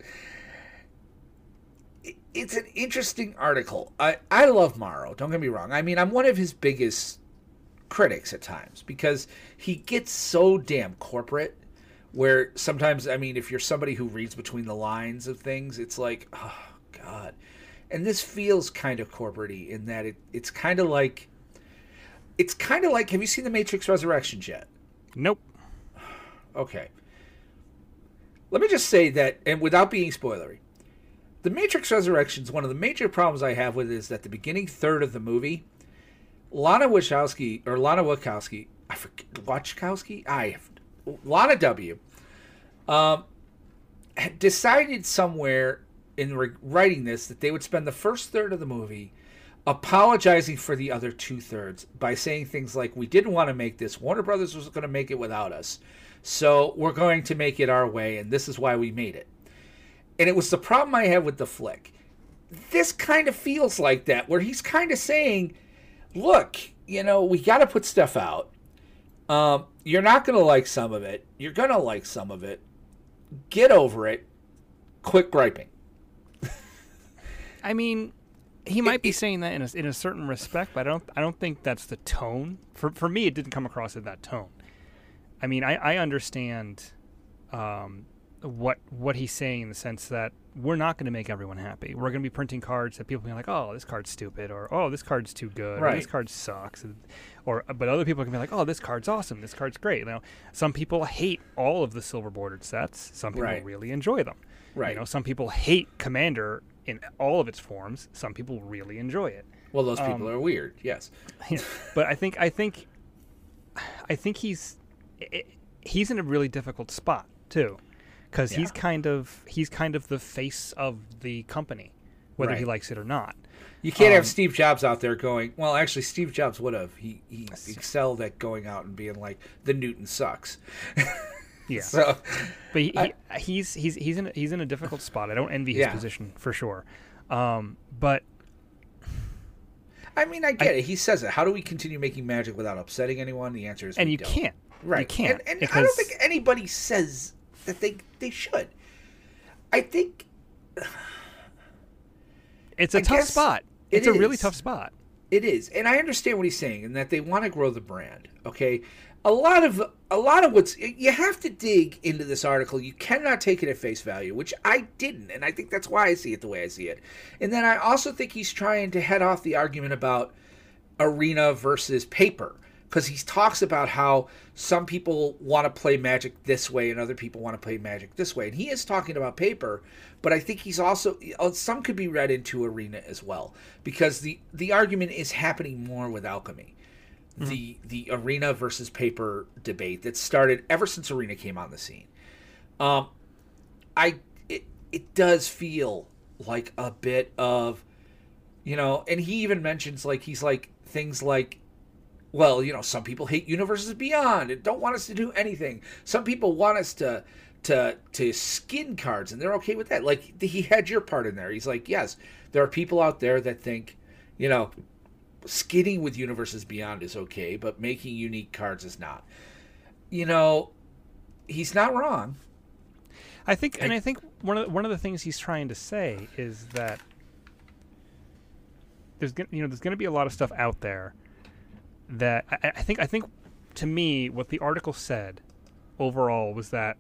It's an interesting article. I, I love Morrow, don't get me wrong. I mean, I'm one of his biggest critics at times because he gets so damn corporate where sometimes, I mean, if you're somebody who reads between the lines of things, it's like, oh, God. And this feels kind of corporate-y in that it, it's kind of like, it's kind of like, have you seen The Matrix Resurrections yet? Nope. Okay. Let me just say that, and without being spoilery, The Matrix Resurrections, one of the major problems I have with it is that the beginning third of the movie, Lana Wachowski, or Lana Wachowski, I forget, Wachowski? I have, Lana W, um, had decided somewhere in re- writing this that they would spend the first third of the movie apologizing for the other two thirds by saying things like, we didn't want to make this, Warner Brothers was going to make it without us, so we're going to make it our way, and this is why we made it. And it was the problem I had with the flick. This kind of feels like that, where he's kind of saying, look, you know, we got to put stuff out. Um, you're not going to like some of it. You're going to like some of it. Get over it. Quit griping. I mean, he might be saying that in a, in a certain respect, but I don't I don't think that's the tone. For for me, it didn't come across as that tone. I mean, I, I understand... Um, what what he's saying in the sense that we're not going to make everyone happy. We're going to be printing cards that people can be like, oh, this card's stupid, or oh, this card's too good, right. or this card sucks, or but other people can be like, oh, this card's awesome, this card's great. You know, some people hate all of the silver bordered sets. Some people right. really enjoy them. Right. You know, some people hate Commander in all of its forms. Some people really enjoy it. Well, those people um, are weird. Yes. Yeah. But I think I think I think he's he's in a really difficult spot too. Because yeah. he's kind of he's kind of the face of the company, whether right. he likes it or not. You can't um, have Steve Jobs out there going, well, actually, Steve Jobs would have. He he excelled at going out and being like, the Newton sucks. Yeah. So, but he, I, he, he's he's he's in a, he's in a difficult spot. I don't envy his yeah. position for sure. Um, but I mean, I get I, it. He says it. How do we continue making Magic without upsetting anyone? The answer is, and we you don't. can't. Right. You can't. And, and I don't think anybody says that they they should. I think it's a I tough spot. It's it a really is. tough spot. It is, and I understand what he's saying, in that they want to grow the brand. Okay, a lot of a lot of what's you have to dig into this article. You cannot take it at face value, which I didn't, and I think that's why I see it the way I see it. And then I also think he's trying to head off the argument about Arena versus paper. Because he talks about how some people want to play Magic this way and other people want to play Magic this way. And he is talking about paper, but I think he's also... Some could be read into Arena as well. Because the, the argument is happening more with Alchemy. Mm-hmm. The the Arena versus paper debate that started ever since Arena came on the scene. Um, I it, it does feel like a bit of... You know, and he even mentions, like, he's like, things like... Well, you know, some people hate Universes Beyond and don't want us to do anything. Some people want us to to to skin cards, and they're okay with that. Like, he had your part in there. He's like, yes, there are people out there that think, you know, skinning with Universes Beyond is okay, but making unique cards is not. You know, he's not wrong. I think, and I think one of the, one of the things he's trying to say is that there's you know there's going to be a lot of stuff out there that I, I think I think to me what the article said overall was that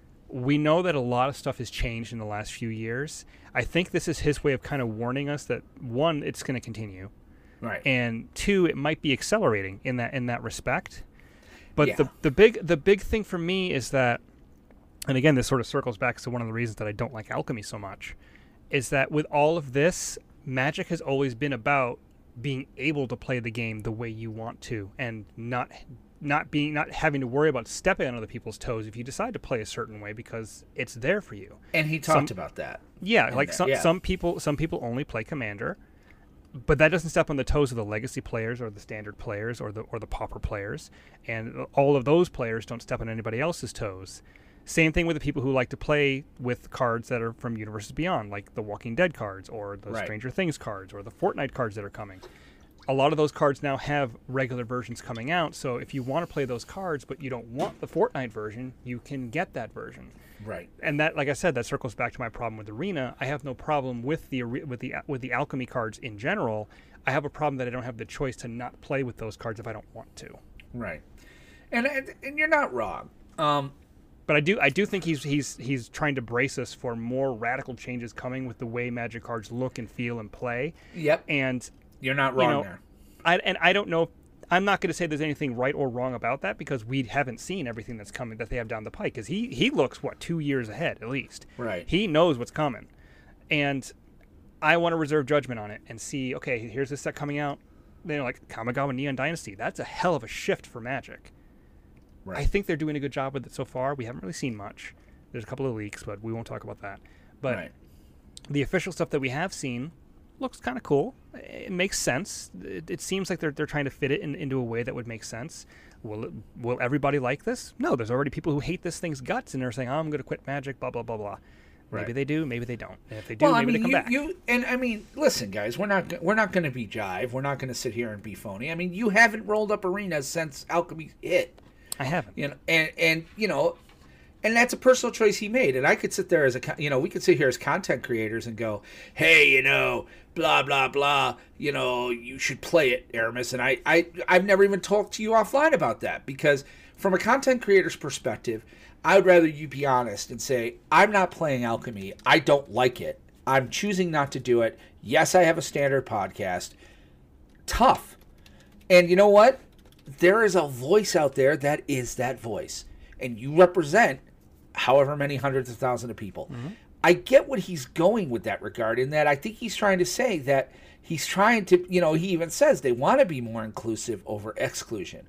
we know that a lot of stuff has changed in the last few years. I think this is his way of kind of warning us that one, it's going to continue, right, and two, it might be accelerating in that in that respect. But yeah. the the big the big thing for me is that. And again, this sort of circles back to one of the reasons that I don't like Alchemy so much, is that with all of this, Magic has always been about being able to play the game the way you want to, and not not being not having to worry about stepping on other people's toes if you decide to play a certain way because it's there for you. And he talked some, about that. Yeah, like that, some yeah. some people some people only play Commander, but that doesn't step on the toes of the legacy players or the standard players or the or the pauper players, and all of those players don't step on anybody else's toes. Same thing with the people who like to play with cards that are from Universes Beyond, like the Walking Dead cards or the right. Stranger Things cards or the Fortnite cards that are coming. A lot of those cards now have regular versions coming out, so if you want to play those cards but you don't want the Fortnite version, you can get that version. Right. And that, like I said, that circles back to my problem with Arena. I have no problem with the with the with the Alchemy cards in general. I have a problem that I don't have the choice to not play with those cards if I don't want to. Right. And and, and you're not wrong. Um But I do, I do think he's he's he's trying to brace us for more radical changes coming with the way Magic cards look and feel and play. Yep. And you're not wrong you know, there. I and I don't know. I'm not going to say there's anything right or wrong about that because we haven't seen everything that's coming that they have down the pike. Because he he looks what two years ahead at least. Right. He knows what's coming, and I want to reserve judgment on it and see. Okay, here's this set coming out. You know, like Kamigawa Neon Dynasty. That's a hell of a shift for Magic. Right. I think they're doing a good job with it so far. We haven't really seen much. There's a couple of leaks, but we won't talk about that. But right. the official stuff that we have seen looks kind of cool. It makes sense. It, it seems like they're they're trying to fit it in, into a way that would make sense. Will it, will everybody like this? No, there's already people who hate this thing's guts and they're saying, oh, I'm going to quit Magic, blah, blah, blah, blah. Maybe right. they do, maybe they don't. And if they do, well, maybe I mean, they come you, back. You, and I mean, listen, guys, we're not we're not going to be jive. We're not going to sit here and be phony. I mean, you haven't rolled up Arena since Alchemy hit. I haven't. You know, and and you know, and that's a personal choice he made. And I could sit there as a, you know, we could sit here as content creators and go, hey, you know, blah blah blah, you know, you should play it, Aramis. And I I I've never even talked to you offline about that because from a content creator's perspective, I would rather you be honest and say, I'm not playing Alchemy. I don't like it. I'm choosing not to do it. Yes, I have a standard podcast. Tough. And you know what? There is a voice out there that is that voice. And you represent however many hundreds of thousands of people. Mm-hmm. I get what he's going with that regard in that I think he's trying to say that he's trying to, you know, he even says they want to be more inclusive over exclusion.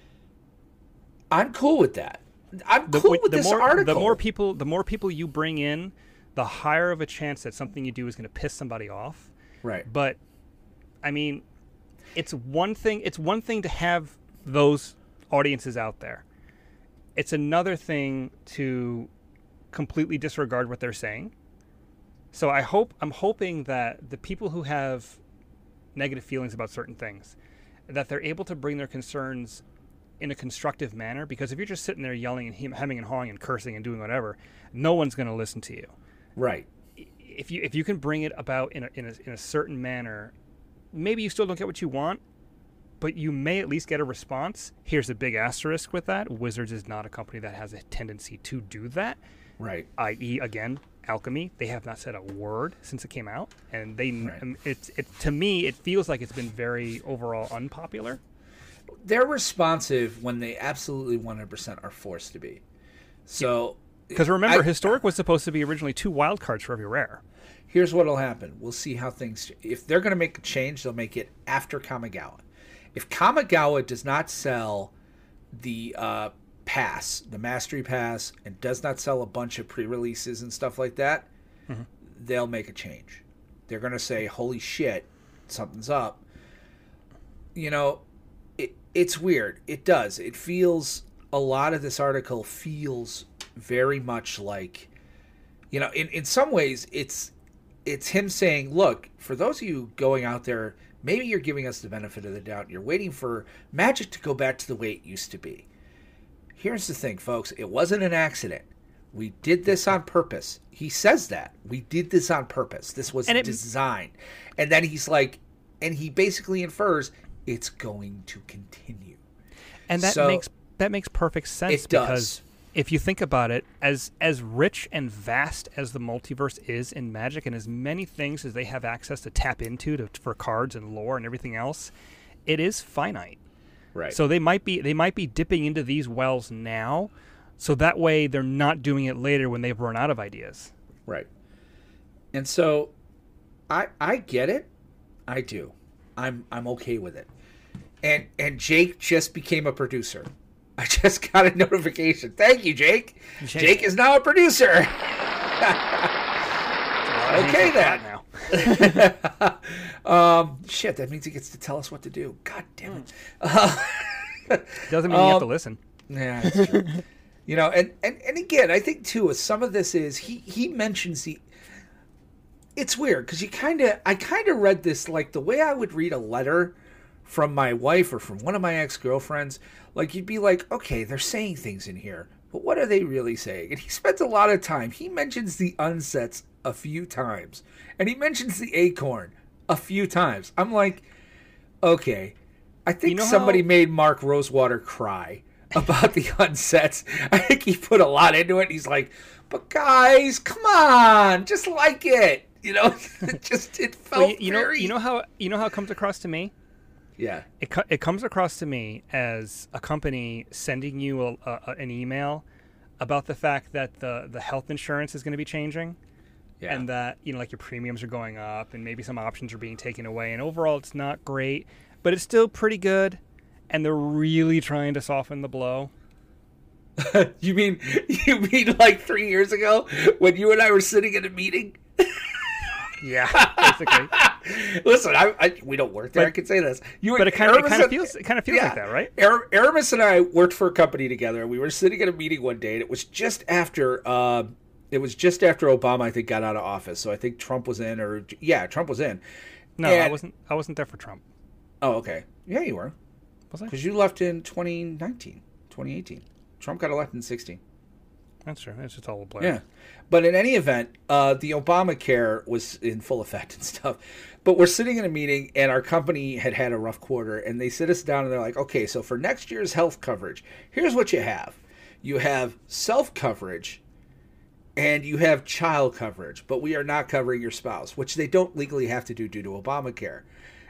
I'm cool with that. I'm the, cool with the this more, article. The more people, the more people you bring in, the higher of a chance that something you do is going to piss somebody off. Right. But, I mean, it's one thing. It's one thing to have those audiences out there. It's another thing to completely disregard what they're saying. So I hope I'm hoping that the people who have negative feelings about certain things, that they're able to bring their concerns in a constructive manner, because if you're just sitting there yelling and hem- hemming and hawing and cursing and doing whatever, no one's going to listen to you. Right. If you if you can bring it about in a, in a in a certain manner, maybe you still don't get what you want, but you may at least get a response. Here's a big asterisk with that. Wizards is not a company that has a tendency to do that. Right. that is, again, Alchemy, they have not said a word since it came out, and they right. um, it's it to me it feels like it's been very overall unpopular. They're responsive when they absolutely one hundred percent are forced to be. So, because remember, I, Historic was supposed to be originally two wild cards for every rare. Here's what'll happen. We'll see how things. If they're going to make a change, they'll make it after Kamigawa. If Kamigawa does not sell the uh, pass, the Mastery Pass, and does not sell a bunch of pre-releases and stuff like that, mm-hmm. they'll make a change. They're going to say, "Holy shit, something's up." You know. It's weird. It does. It feels, a lot of this article feels very much like, you know, in, in some ways it's it's him saying, look, for those of you going out there, maybe you're giving us the benefit of the doubt. You're waiting for Magic to go back to the way it used to be. Here's the thing, folks. It wasn't an accident. We did this on purpose. He says that. We did this on purpose. This was And it- designed. And then he's like, and he basically infers it's going to continue. And that So- makes that makes perfect sense It does. because if you think about it, as as rich and vast as the multiverse is in Magic, and as many things as they have access to tap into to, for cards and lore and everything else, it is finite. Right. So they might be they might be dipping into these wells now, so that way they're not doing it later when they've run out of ideas. Right. And so I I get it. I do. I'm I'm okay with it. And and Jake just became a producer. I just got a notification. Thank you, Jake. Jake, Jake is now a producer. Okay then. Now. um, shit, that means he gets to tell us what to do. God damn it. Uh, Doesn't mean you have to um, listen. Yeah, that's true. You know, and, and, and again, I think too, some of this is he, he mentions the. It's weird because you kind of, I kind of read this like the way I would read a letter from my wife or from one of my ex girlfriends. Like you'd be like, okay, they're saying things in here, but what are they really saying? And he spends a lot of time. He mentions the unsets a few times, and he mentions the acorn a few times. I'm like, okay, I think You know somebody how- made Mark Rosewater cry about the unsets. I think he put a lot into it. He's like, but guys, come on, just like it. You know, it just it felt Well, you, you know, very. you know how you know how it comes across to me. Yeah. It co- it comes across to me as a company sending you a, a, an email about the fact that the the health insurance is going to be changing, Yeah. and that you know like your premiums are going up, and maybe some options are being taken away, and overall it's not great, but it's still pretty good, and they're really trying to soften the blow. You mean you mean like three years ago when you and I were sitting in a meeting? Yeah, basically. Listen, I, I we don't work there. But- I can say this. You but it kind of it Aramis kind of and- feels it kind of feels yeah. like that, right? Ar- Aramis and I worked for a company together. We were sitting at a meeting one day, and it was just after uh, it was just after Obama, I think, got out of office. So I think Trump was in, or yeah, Trump was in. No, I And- wasn't. I wasn't there for Trump. Oh, okay. Yeah, you were. Was I? Because you left in twenty nineteen, twenty eighteen. Trump got elected in sixteen. That's true. It's just all a blur. Yeah. But in any event, uh, the Obamacare was in full effect and stuff. But we're sitting in a meeting, and our company had had a rough quarter, and they sit us down, and they're like, okay, so for next year's health coverage, here's what you have. You have self-coverage, and you have child coverage, but we are not covering your spouse, which they don't legally have to do due to Obamacare.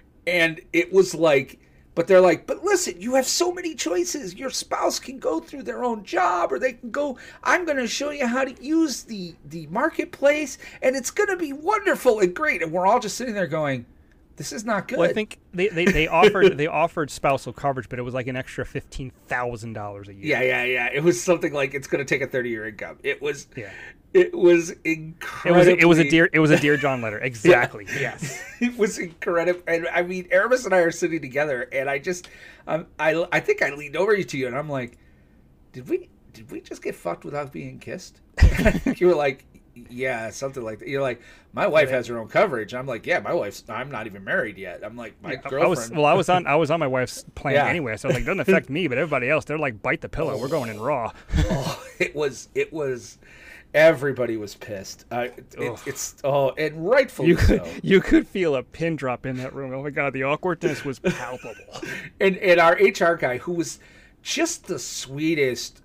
And it was like... But they're like, but listen, you have so many choices. Your spouse can go through their own job, or they can go, I'm going to show you how to use the, the marketplace, and it's going to be wonderful and great. And we're all just sitting there going, this is not good. Well, I think they, they, they offered they offered spousal coverage, but it was like an extra fifteen thousand dollars a year. Yeah, yeah, yeah. It was something like it's going to take a thirty-year income. It was, Yeah. it was It was incredible. it was a dear it was a Dear John letter. Exactly. Yes. It was incredible. And I mean, Aramis and I are sitting together, and I just, um, I, I think I leaned over to you, and I'm like, did we, did we just get fucked without being kissed? You were like, yeah, something like that. You're like, my wife has her own coverage. I'm like, yeah, my wife's. I'm not even married yet. I'm like, my girlfriend. I was well. I was on I was on my wife's plan Yeah. anyway, so like, it doesn't affect me, but everybody else, they're like, bite the pillow. We're going in raw. Oh, it was. It was. Everybody was pissed. Uh, it, Ugh. it's oh, and rightfully You could so. you could feel a pin drop in that room. Oh my god, the awkwardness was palpable. And and our H R guy, who was just the sweetest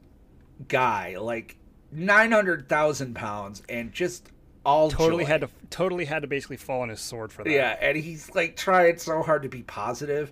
guy, like nine hundred thousand pounds, and just all totally joy. had to totally had to basically fall on his sword for that. Yeah, and he's like trying so hard to be positive,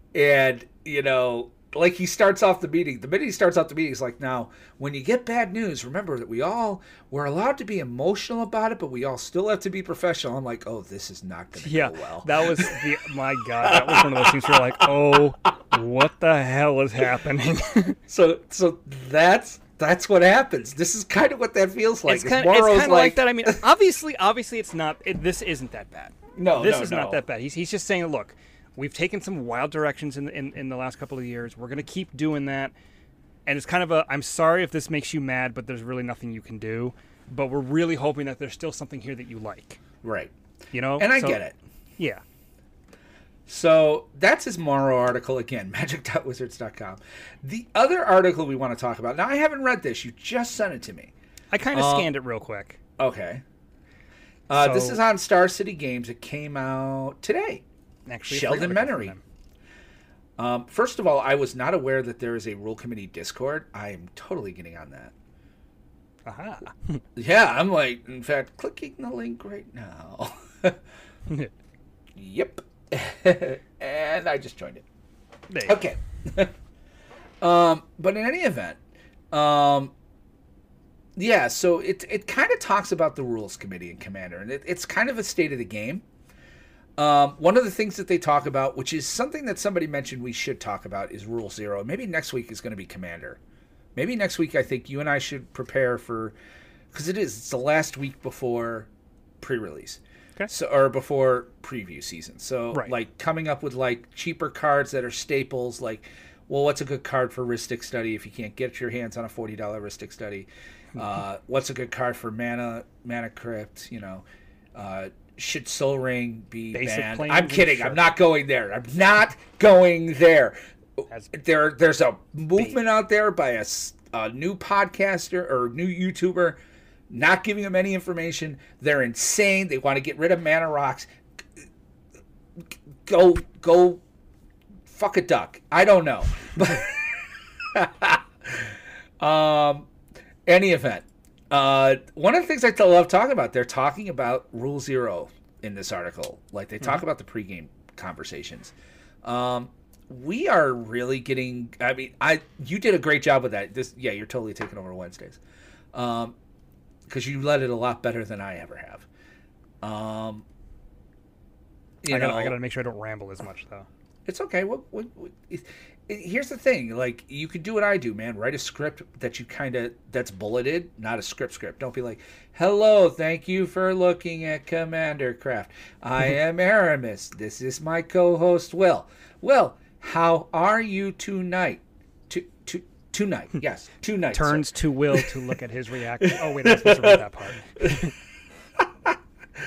and you know, like he starts off the meeting. The minute he starts off the meeting, he's like, "Now, when you get bad news, remember that we all we're allowed to be emotional about it, but we all still have to be professional." I'm like, "Oh, this is not going to Yeah, go well." that was the my god. That was one of those things where you're like, oh, what the hell is happening? So, so that's that's what happens. This is kind of what that feels like. it's is kind of Morrow's like, like that. I mean, obviously, obviously, it's not. It, this isn't that bad. No, this no, is no. not that bad. He's he's just saying, look, we've taken some wild directions in in, in the last couple of years. We're gonna keep doing that, and it's kind of a. I'm sorry if this makes you mad, but there's really nothing you can do. But we're really hoping that there's still something here that you like. Right. You know, And I So- get it. Yeah. So that's his Morrow article again, magic dot wizards dot com. The other article we want to talk about, now I haven't read this, you just sent it to me. I kind of Uh, scanned it real quick. Okay. Uh, So- this is on Star City Games. It came out today. Actually, I Sheldon forgot about it Menery. from them. Um, first of all, I was not aware that there is a Rule Committee Discord. I am totally getting on that. Aha. Yeah, I'm like, in fact, clicking the link right now. Yep. And I just joined it. There you Okay. um, but in any event, um, yeah, so it it kind of talks about the Rules Committee and Commander, and it, it's kind of a state of the game. Um, one of the things that they talk about, which is something that somebody mentioned we should talk about, is Rule Zero. Maybe next week is going to be Commander. Maybe next week I think you and I should prepare for, because it is, it's the last week before pre-release. Okay. So, or before preview season. So, Right. like, coming up with, like, cheaper cards that are staples, like, well, what's a good card for Rhystic Study if you can't get your hands on a forty dollars Rhystic Study? Uh, what's a good card for Mana Mana Crypt, you know? Uh, should Soul Ring be Basic banned? planes I'm and kidding. I'm sharks. not going there. I'm not going there. As There, There's a movement out there by a, s- a new podcaster or new YouTuber not giving them any information. They're insane. They want to get rid of Mana Rocks. Go, go, fuck a duck. I don't know. um, any event. Uh, one of the things I love talking about, they're talking about Rule Zero in this article. Like, they talk Mm-hmm. about the pregame conversations. Um, we are really getting. I mean, I you did a great job with that. This, yeah, you're totally taking over Wednesdays, um, because you led it a lot better than I ever have. Um, you I gotta, know, I gotta make sure I don't ramble as much, though. it's okay. What, what, what, it, it- here's the thing. Like, you could do what I do, man. Write a script that you kind of that's bulleted, not a script script. Don't be like, "Hello, thank you for looking at Commander Craft. I am Aramis. This is my co-host Will. Will, how are you tonight? To, to, tonight? Yes, tonight. sir. Turns to Will to look at his reaction. Oh wait, I'm supposed to read that part.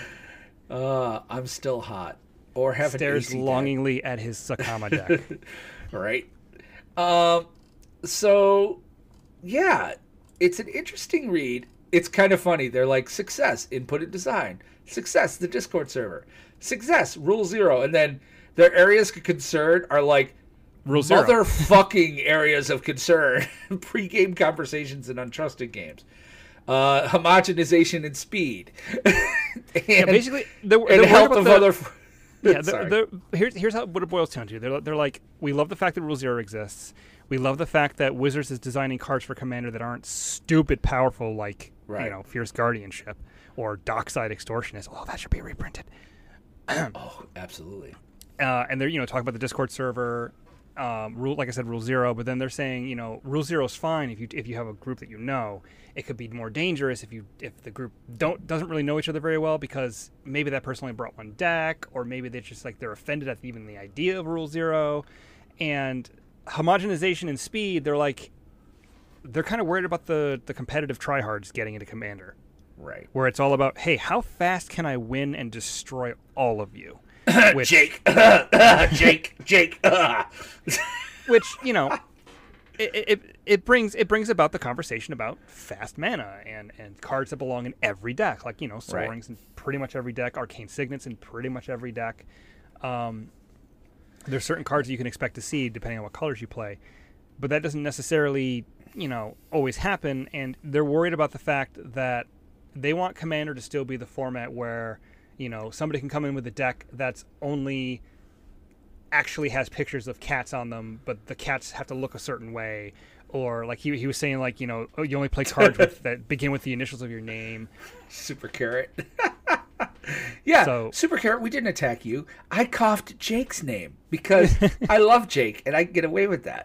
Uh, I'm still hot. Or have an Stares A C deck. longingly at his Sakama deck. Right. Um, so, yeah, it's an interesting read. It's kind of funny. They're like, success, input and design. Success, the Discord server. Success, Rule Zero. And then their areas of concern are like Rule Zero. motherfucking areas of concern. Pre-game conversations and untrusted games. Uh, homogenization and speed. and, Yeah, basically, they're, and they're worried health about of the, other... Yeah, they're, Sorry. they're, here's here's how what it boils down to. They're they're like, we love the fact that Rule Zero exists. We love the fact that Wizards is designing cards for Commander that aren't stupid powerful, like Right. you know, Fierce Guardianship or Dockside Extortionist. Oh, that should be reprinted. Oh, absolutely. Uh, and they're you know talking about the Discord server, um, rule like I said, Rule Zero. But then they're saying you know Rule Zero is fine if you if you have a group that you know. It could be more dangerous if you if the group don't doesn't really know each other very well because maybe that person only brought one deck, or maybe they just like they're offended at even the idea of Rule Zero, and homogenization and speed. They're like they're kind of worried about the the competitive tryhards getting into Commander, Right. where it's all about hey, how fast can I win and destroy all of you? Which, Jake. Jake. Jake. which you know. It, it it brings it brings about the conversation about fast mana and, and cards that belong in every deck, like you know Soul Right. Rings in pretty much every deck, Arcane Signets in pretty much every deck. Um, there's certain cards that you can expect to see depending on what colors you play, but that doesn't necessarily you know always happen. And they're worried about the fact that they want Commander to still be the format where you know somebody can come in with a deck that's only actually has pictures of cats on them, but the cats have to look a certain way, or like he he was saying, like you know, oh, you only play cards with, that begin with the initials of your name. Super Carrot. Yeah, So- Super Carrot, we didn't attack you. I coughed Jake's name because I love Jake and I can get away with that.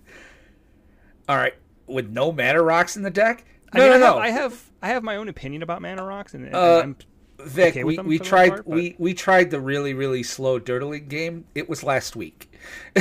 All right, with no Mana Rocks in the deck? I No, mean, no, I have, no. I have I have my own opinion about Mana Rocks, and, and Uh, I'm Vic, okay with we, them we for the most tried part, but- we, we tried the really, really slow Dirtling game. It was last week.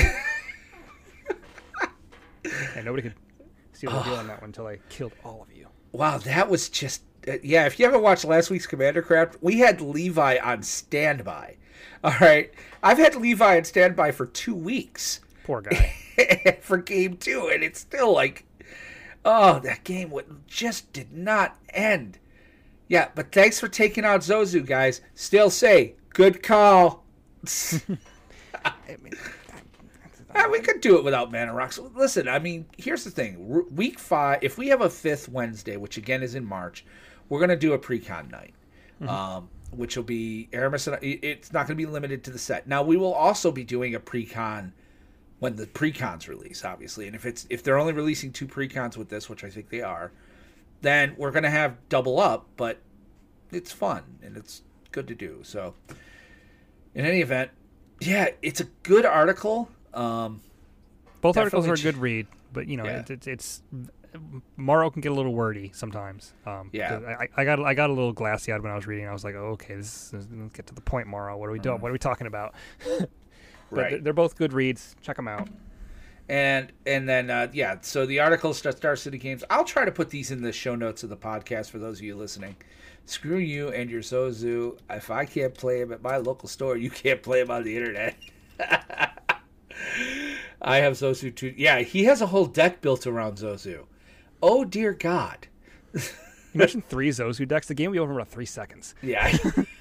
and nobody could seal the deal on that one until I killed all of you. Wow, that was just... Uh, yeah, if you haven't watched last week's Commander Craft, we had Levi on standby. All right? I've had Levi on standby for two weeks. Poor guy. For game two, and it's still like... Oh, that game would, just did not end. Yeah, but thanks for taking out Zozu, guys. Still say, good call. I mean, yeah, we could do it without Mana Rocks. Listen, I mean, here's the thing. Week five, if we have a fifth Wednesday, which again is in March, we're going to do a pre-con night, mm-hmm. um, which will be Aramis. And it's not going to be limited to the set. Now, we will also be doing a pre-con when the pre-cons release, obviously. And if it's if they're only releasing two pre-cons with this, which I think they are, then we're going to have double up, but it's fun and it's good to do. So, in any event, yeah, it's a good article. Um, Both articles are a good read, but you know, yeah. it, it, it's Morrow can get a little wordy sometimes. Um, yeah, I, I got I got a little glassy eyed when I was reading. I was like, oh, okay, this is, let's get to the point, Morrow. What are we doing? Mm. What are we talking about? But right, they're, they're both good reads. Check them out. And and then uh, yeah, so the articles, Star City Games. I'll try to put these in the show notes of the podcast for those of you listening. Screw you and your Zozu. If I can't play them at my local store, you can't play them on the internet. I have Zozu too. Yeah, he has a whole deck built around Zozu. Oh dear God! You mentioned three Zozu decks. The game will be over in about three seconds. Yeah.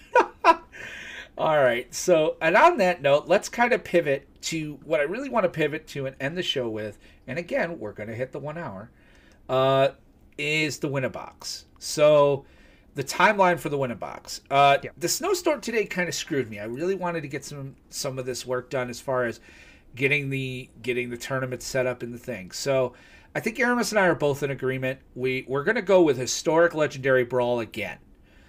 All right. So, and on that note, let's kind of pivot to what I really want to pivot to and end the show with. And again, we're going to hit the one hour. Uh, is the Win-A-Box. So, the timeline for the Win-A-Box. Uh, yeah. The snowstorm today kind of screwed me. I really wanted to get some some of this work done as far as getting the getting the tournament set up in the thing. So I think Aramis and I are both in agreement. We we're gonna go with Historic Legendary Brawl again.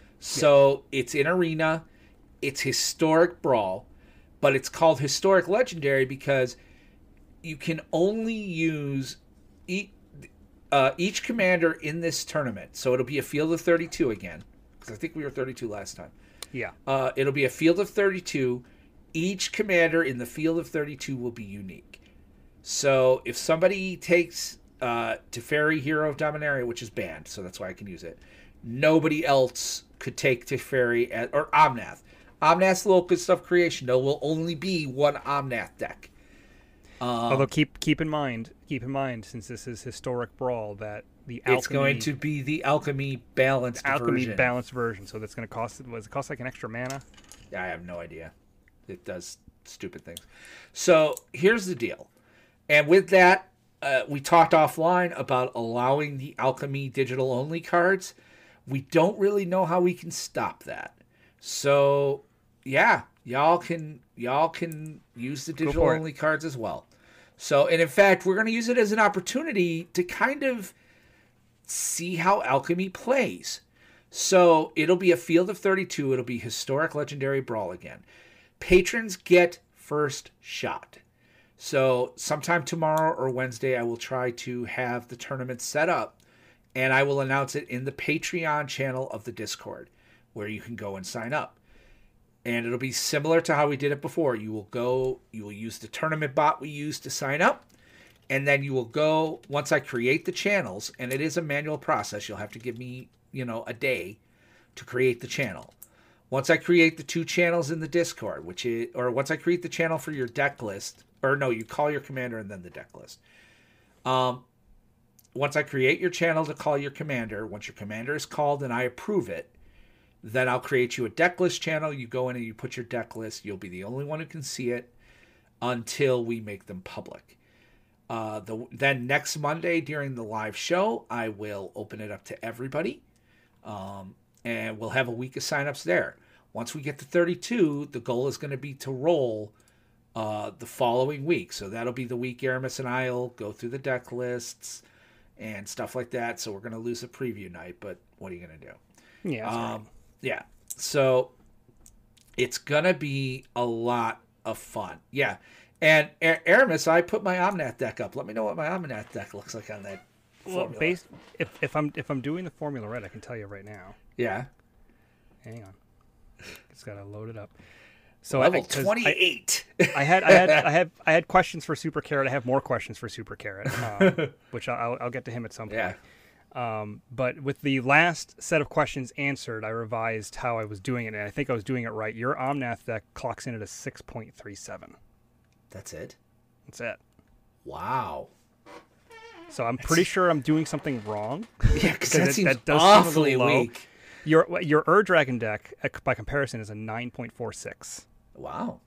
So yeah. It's in Arena, it's Historic Brawl, but it's called Historic Legendary because you can only use each, uh, each commander in this tournament. So it'll be a field of thirty-two again, because I think we were thirty-two last time. Yeah. Uh, it'll be a field of thirty-two. Each commander in the field of thirty-two will be unique. So if somebody takes uh, Teferi, Hero of Dominaria, which is banned, so that's why I can use it, nobody else could take Teferi at, or Omnath. Omnath's a little good stuff creation. There will only be one Omnath deck. Um, Although keep keep in mind, keep in mind, since this is Historic Brawl, that the alchemy, it's going to be the alchemy balanced the alchemy version. balanced version. So that's going to cost. Was it cost like an extra mana? I have no idea. It does stupid things. So here's the deal. And with that, uh, we talked offline about allowing the alchemy digital only cards. We don't really know how we can stop that. So yeah, y'all can y'all can use the digital only cards as well. So, and in fact, we're going to use it as an opportunity to kind of see how alchemy plays. So it'll be a field of thirty-two. It'll be Historic Legendary Brawl again. Patrons get first shot. So sometime tomorrow or Wednesday, I will try to have the tournament set up, and I will announce it in the Patreon channel of the Discord, where you can go and sign up. And it'll be similar to how we did it before. You will go, you will use the tournament bot we used to sign up, and then you will go, once I create the channels, and it is a manual process, you'll have to give me, you know, a day to create the channel. Once I create the two channels in the Discord, which is, or once I create the channel for your deck list, or no, you call your commander and then the deck list. Um, once I create your channel to call your commander, once your commander is called and I approve it, then I'll create you a deck list channel. You go in and you put your deck list. You'll be the only one who can see it until we make them public. Uh, the, then next Monday during the live show, I will open it up to everybody. Um, and we'll have a week of signups there. Once we get to thirty-two, the goal is going to be to roll uh, the following week. So that'll be the week Aramis and I will go through the deck lists and stuff like that. So we're going to lose a preview night, but what are you going to do? Yeah. Um, right. Yeah. So it's going to be a lot of fun. Yeah. And Aramis, I put my Omnath deck up. Let me know what my Omnath deck looks like on that. Well, based, if if I'm if I'm doing the formula right, I can tell you right now. Yeah. Hang on. It's got to load it up. So level I, twenty-eight. I, I had I had I had I had questions for Super Carrot. I have more questions for Super Carrot, um, which I'll I'll get to him at some point. Yeah. Um, but with the last set of questions answered, I revised how I was doing it, and I think I was doing it right. Your Omnath deck clocks in at a six point three seven. That's it? That's it. Wow. So I'm pretty sure I'm doing something wrong. Yeah, because that it, seems that does awfully seem a little low. weak. Your your Ur Dragon deck, uh, by comparison, is a nine point four six. Wow.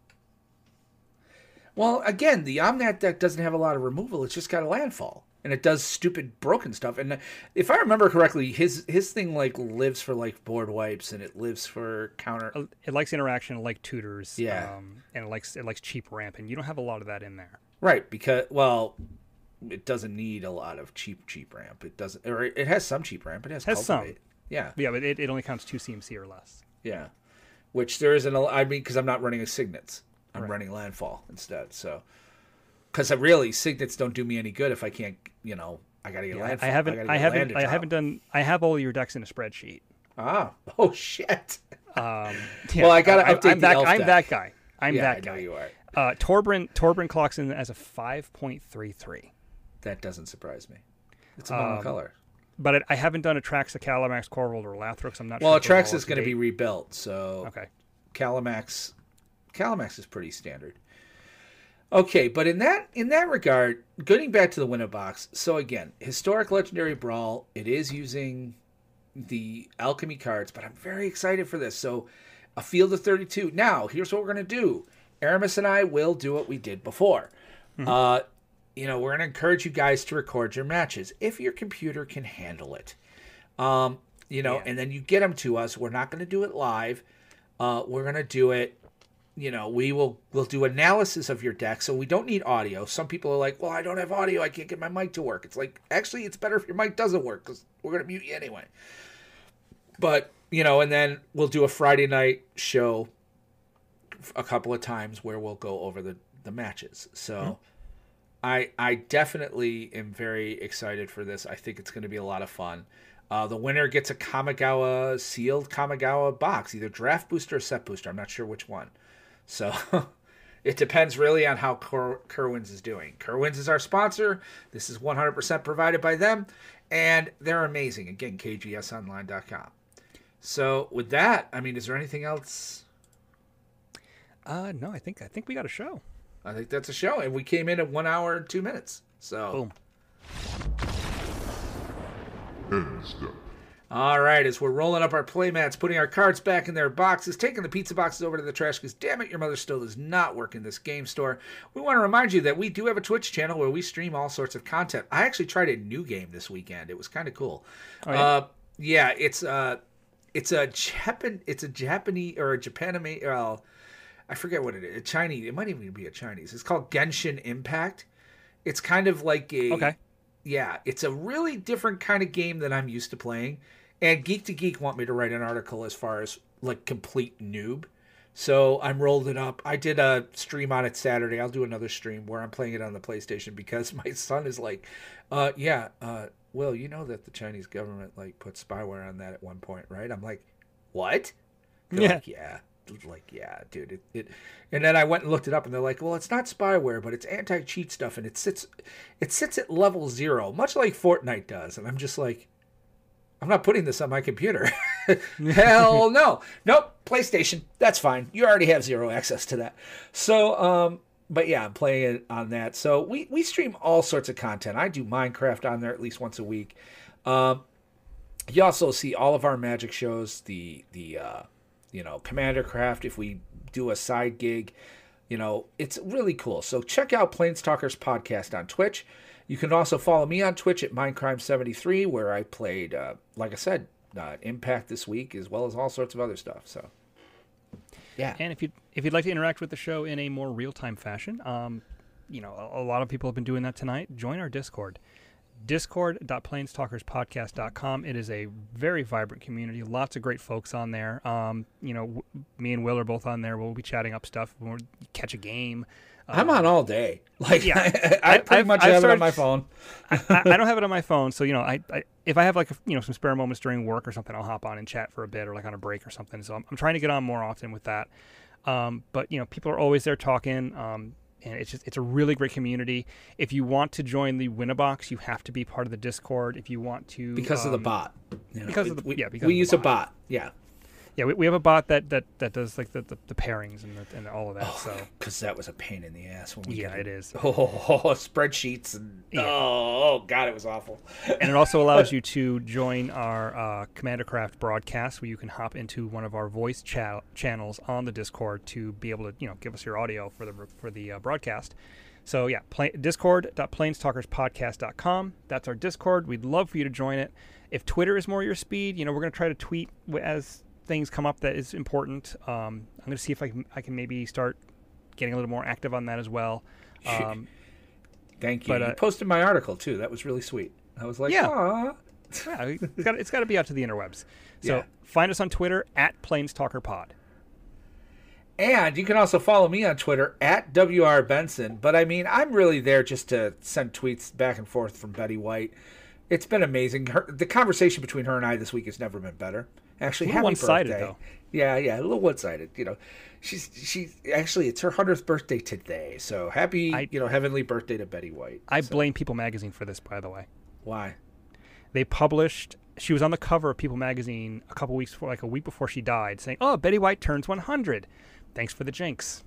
Well, again, the Omnat deck doesn't have a lot of removal. It's just got a landfall. And it does stupid broken stuff. And if I remember correctly, his his thing like lives for like board wipes, and it lives for counter. It likes interaction, it likes tutors, yeah, um, and it likes it likes cheap ramp, and you don't have a lot of that in there. Right, because well, it doesn't need a lot of cheap cheap ramp. It doesn't, or it has some cheap ramp. It has, has cultivate. some. Yeah, yeah, but it, it only counts two C M C or less. Yeah, which there isn't. A, I mean, because I'm not running a signets, I'm right. running landfall instead. So. Because really, signets don't do me any good if I can't, you know, I gotta get yeah, landfall. I haven't, I, I haven't, I haven't done. I have all your decks in a spreadsheet. Ah, oh shit. Um, yeah, well, I gotta I, update I'm the that, elf I'm deck. that guy. I'm yeah, that I guy. know you are. Uh, Torbran, Torbran clocks in as a five point three three. That doesn't surprise me. It's a mono um, color. But it, I haven't done Atraxa, Calamax, Corvold, or Lathrix. I'm not well, sure. Well, Atraxa is going to be rebuilt, so okay. Calamax, Calamax is pretty standard. Okay, but in that in that regard, getting back to the winner box. So again, historic legendary brawl. It is using the alchemy cards, but I'm very excited for this. So, a field of thirty-two. Now, here's what we're gonna do. Aramis and I will do what we did before. Mm-hmm. Uh, you know, we're gonna encourage you guys to record your matches if your computer can handle it. Um, you know, yeah. and then you get them to us. We're not gonna do it live. Uh, we're gonna do it. You know, we will we'll do analysis of your deck, so we don't need audio. Some people are like, well, I don't have audio. I can't get my mic to work. It's like, actually, it's better if your mic doesn't work because we're going to mute you anyway. But, you know, and then we'll do a Friday night show a couple of times where we'll go over the, the matches. So mm-hmm. I I definitely am very excited for this. I think it's going to be a lot of fun. Uh, the winner gets a Kamigawa, sealed Kamigawa box, either draft booster or set booster. I'm not sure which one. So it depends really on how Ker- Kerwins is doing. Kerwins is our sponsor. This is one hundred percent provided by them, and they're amazing. Again, K G S online dot com. So with that, I mean, is there anything else? Uh, no, I think I think we got a show. I think that's a show, and we came in at one hour and two minutes. So boom. End step. All right, as we're rolling up our playmats, putting our cards back in their boxes, taking the pizza boxes over to the trash because, damn it, your mother still does not work in this game store. We want to remind you that we do have a Twitch channel where we stream all sorts of content. I actually tried a new game this weekend. It was kind of cool. Oh, yeah? Uh, yeah, it's uh, it's a Japan, it's a Japanese or a Japanime. Well, I forget what it is. A Chinese. It might even be a Chinese. It's called Genshin Impact. It's kind of like a okay. Yeah, it's a really different kind of game than I'm used to playing. And Geek to Geek want me to write an article as far as, like, complete noob. So I'm rolled it up. I did a stream on it Saturday. I'll do another stream where I'm playing it on the PlayStation because my son is like, uh, yeah, uh, Will, you know that the Chinese government, like, put spyware on that at one point, right? I'm like, what? They're yeah. like, yeah. Like, yeah, dude. It, it, and then I went and looked it up, and they're like, well, it's not spyware, but it's anti-cheat stuff, and it sits, it sits at level zero, much like Fortnite does. And I'm just like, I'm not putting this on my computer. Hell no. Nope. PlayStation. That's fine. You already have zero access to that. So, um, but yeah, I'm playing it on that. So we, we stream all sorts of content. I do Minecraft on there at least once a week. Um, you also see all of our Magic shows, the, the, uh, you know, Commander Craft. If we do a side gig, you know, it's really cool. So check out Planestalkers Podcast on Twitch. You can also follow me on Twitch at Mindcrime seventy-three, where I played, uh, like I said, uh, Impact this week, as well as all sorts of other stuff. So, yeah. And if you if you'd like to interact with the show in a more real time fashion, um, you know, a, a lot of people have been doing that tonight. Join our Discord, discord dot planestalkers podcast dot com. It is a very vibrant community. Lots of great folks on there. Um, you know, w- me and Will are both on there. We'll be chatting up stuff. We'll catch a game. I'm on all day. Like, yeah, I, I pretty I've, much I've have started, it on my phone. I, I don't have it on my phone, so you know, I, I if I have like a, you know some spare moments during work or something, I'll hop on and chat for a bit, or like on a break or something. So I'm, I'm trying to get on more often with that. Um, but you know, people are always there talking, um, and it's just it's a really great community. If you want to join the Winnabox, you have to be part of the Discord. If you want to, because um, of the bot, you know, because of the we, yeah, because we of use the a bot, yeah. Yeah, we, we have a bot that, that, that does like the, the, the pairings and, the, and all of that. Oh, so because that was a pain in the ass when we yeah, did it is. Oh, spreadsheets and Yeah. oh, oh god, it was awful. And it also allows you to join our uh, Commander Craft broadcast, where you can hop into one of our voice cha- channels on the Discord to be able to, you know, give us your audio for the for the uh, broadcast. So yeah, play, discord dot planestalkers podcast dot com. That's our Discord. We'd love for you to join it. If Twitter is more your speed, you know, we're going to try to tweet as things come up that is important. Um, I'm going to see if I can, I can maybe start getting a little more active on that as well. Um, Thank you. But, uh, you posted my article too. That was really sweet. I was like, Yeah. Aw. yeah, it's got it's got to be out to the interwebs. So Yeah. find us on Twitter at PlanestalkerPod. And you can also follow me on Twitter at W R Benson. But I mean, I'm really there just to send tweets back and forth from Betty White. It's been amazing. Her, the conversation between her and I this week has never been better. Actually, A little happy one-sided, birthday. though. Yeah, yeah, a little one-sided. You know, she's she's actually it's her hundredth birthday today. So happy, I- you know, heavenly birthday to Betty White. I So, blame People Magazine for this, by the way. why. They published. She was on the cover of People Magazine a couple weeks before, like a week before she died, saying, "Oh, Betty White turns one hundred. Thanks for the jinx."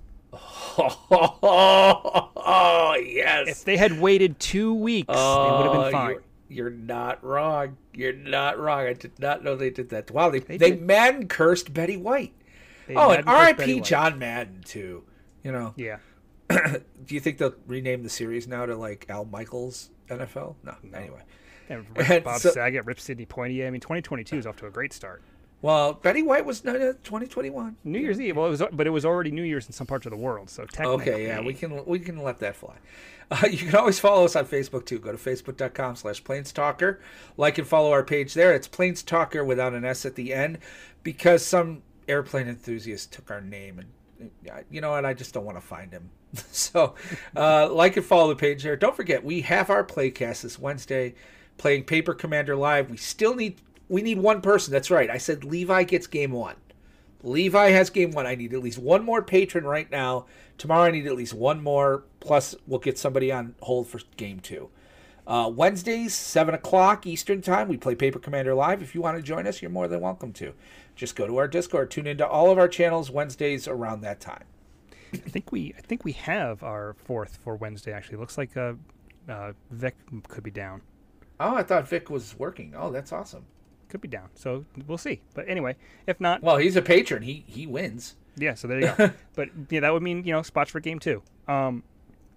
Oh, yes. If they had waited two weeks, they would have Oh, been fine. You're, you're not wrong. You're not wrong. I did not know they did that. Wow, they They they, did. Madden cursed Betty White. They oh, and Madden cursed R I Betty P White. John Madden too. You know. Yeah. Do you think they'll rename the series now to like Al Michaels N F L? No. Anyway. And Rip And Bob so- Saget, Rip Sidney Poitier. I mean, twenty twenty-two is off to a great start. Well, Betty White was no, no, twenty twenty-one. New Year's Eve. Well, it was, but it was already New Year's in some parts of the world. So technically, Okay, yeah, we can we can let that fly. Uh, you can always follow us on Facebook too. Go to facebook dot com slash planestalker. Like and follow our page there. It's Planestalker without an S at the end, because some airplane enthusiast took our name, and uh, you know what? I just don't want to find him. So, uh, like and follow the page there. Don't forget, we have our playcast this Wednesday, playing Paper Commander Live. We still need we need one person. That's right. I said Levi gets game one. Levi has game one. I need at least one more patron right now. Tomorrow I need at least one more. Plus, we'll get somebody on hold for game two. Uh, Wednesdays, seven o'clock Eastern Time, we play Paper Commander Live. If you want to join us, you're more than welcome to. Just go to our Discord. Tune into all of our channels Wednesdays around that time. I think we I think we have our fourth for Wednesday. Actually, looks like uh, uh, Vic could be down. Oh, I thought Vic was working. Oh, that's awesome. Could be down. So we'll see. But anyway, if not, Well, he's a patron. He he wins. yeah. So there you go. But yeah, that would mean, you know, spots for game two. Um,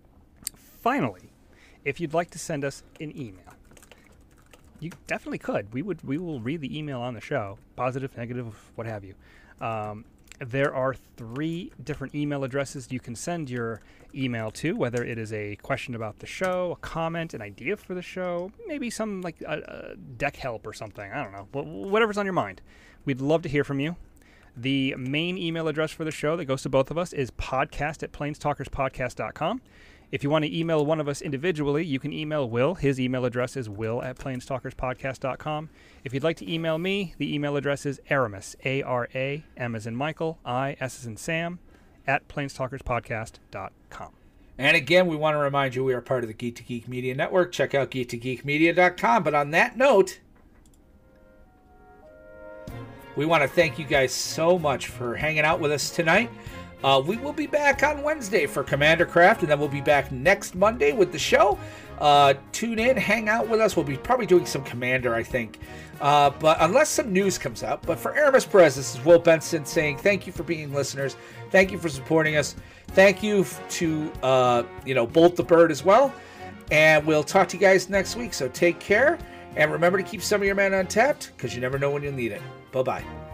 finally, if you'd like to send us an email, you definitely could. We would. We will read the email on the show, positive, negative, what have you. Um, there are three different email addresses you can send your email to, whether it is a question about the show, a comment, an idea for the show, maybe some like a, a deck help or something. I don't know. Wh- Whatever's on your mind. We'd love to hear from you. The main email address for the show that goes to both of us is podcast at planestalkerspodcast dot com. If you want to email one of us individually, you can email Will. His email address is will at planestalkerspodcast dot com. If you'd like to email me, the email address is Aramis, A R A, M as in Michael, I, S as in Sam, at planestalkerspodcast dot com. And again, we want to remind you we are part of the Geek to Geek Media Network. Check out geek to geek media dot com. But on that note, we want to thank you guys so much for hanging out with us tonight. Uh, we will be back on Wednesday for Commander Craft, and then we'll be back next Monday with the show. Uh, tune in, hang out with us. We'll be probably doing some Commander, I think. Uh, but unless some news comes out. But for Aramis Perez, this is Will Benson saying thank you for being listeners. Thank you for supporting us. Thank you to, uh, you know, Bolt the Bird as well. And we'll talk to you guys next week. So take care. And remember to keep some of your mana untapped, because you never know when you'll need it. Bye-bye.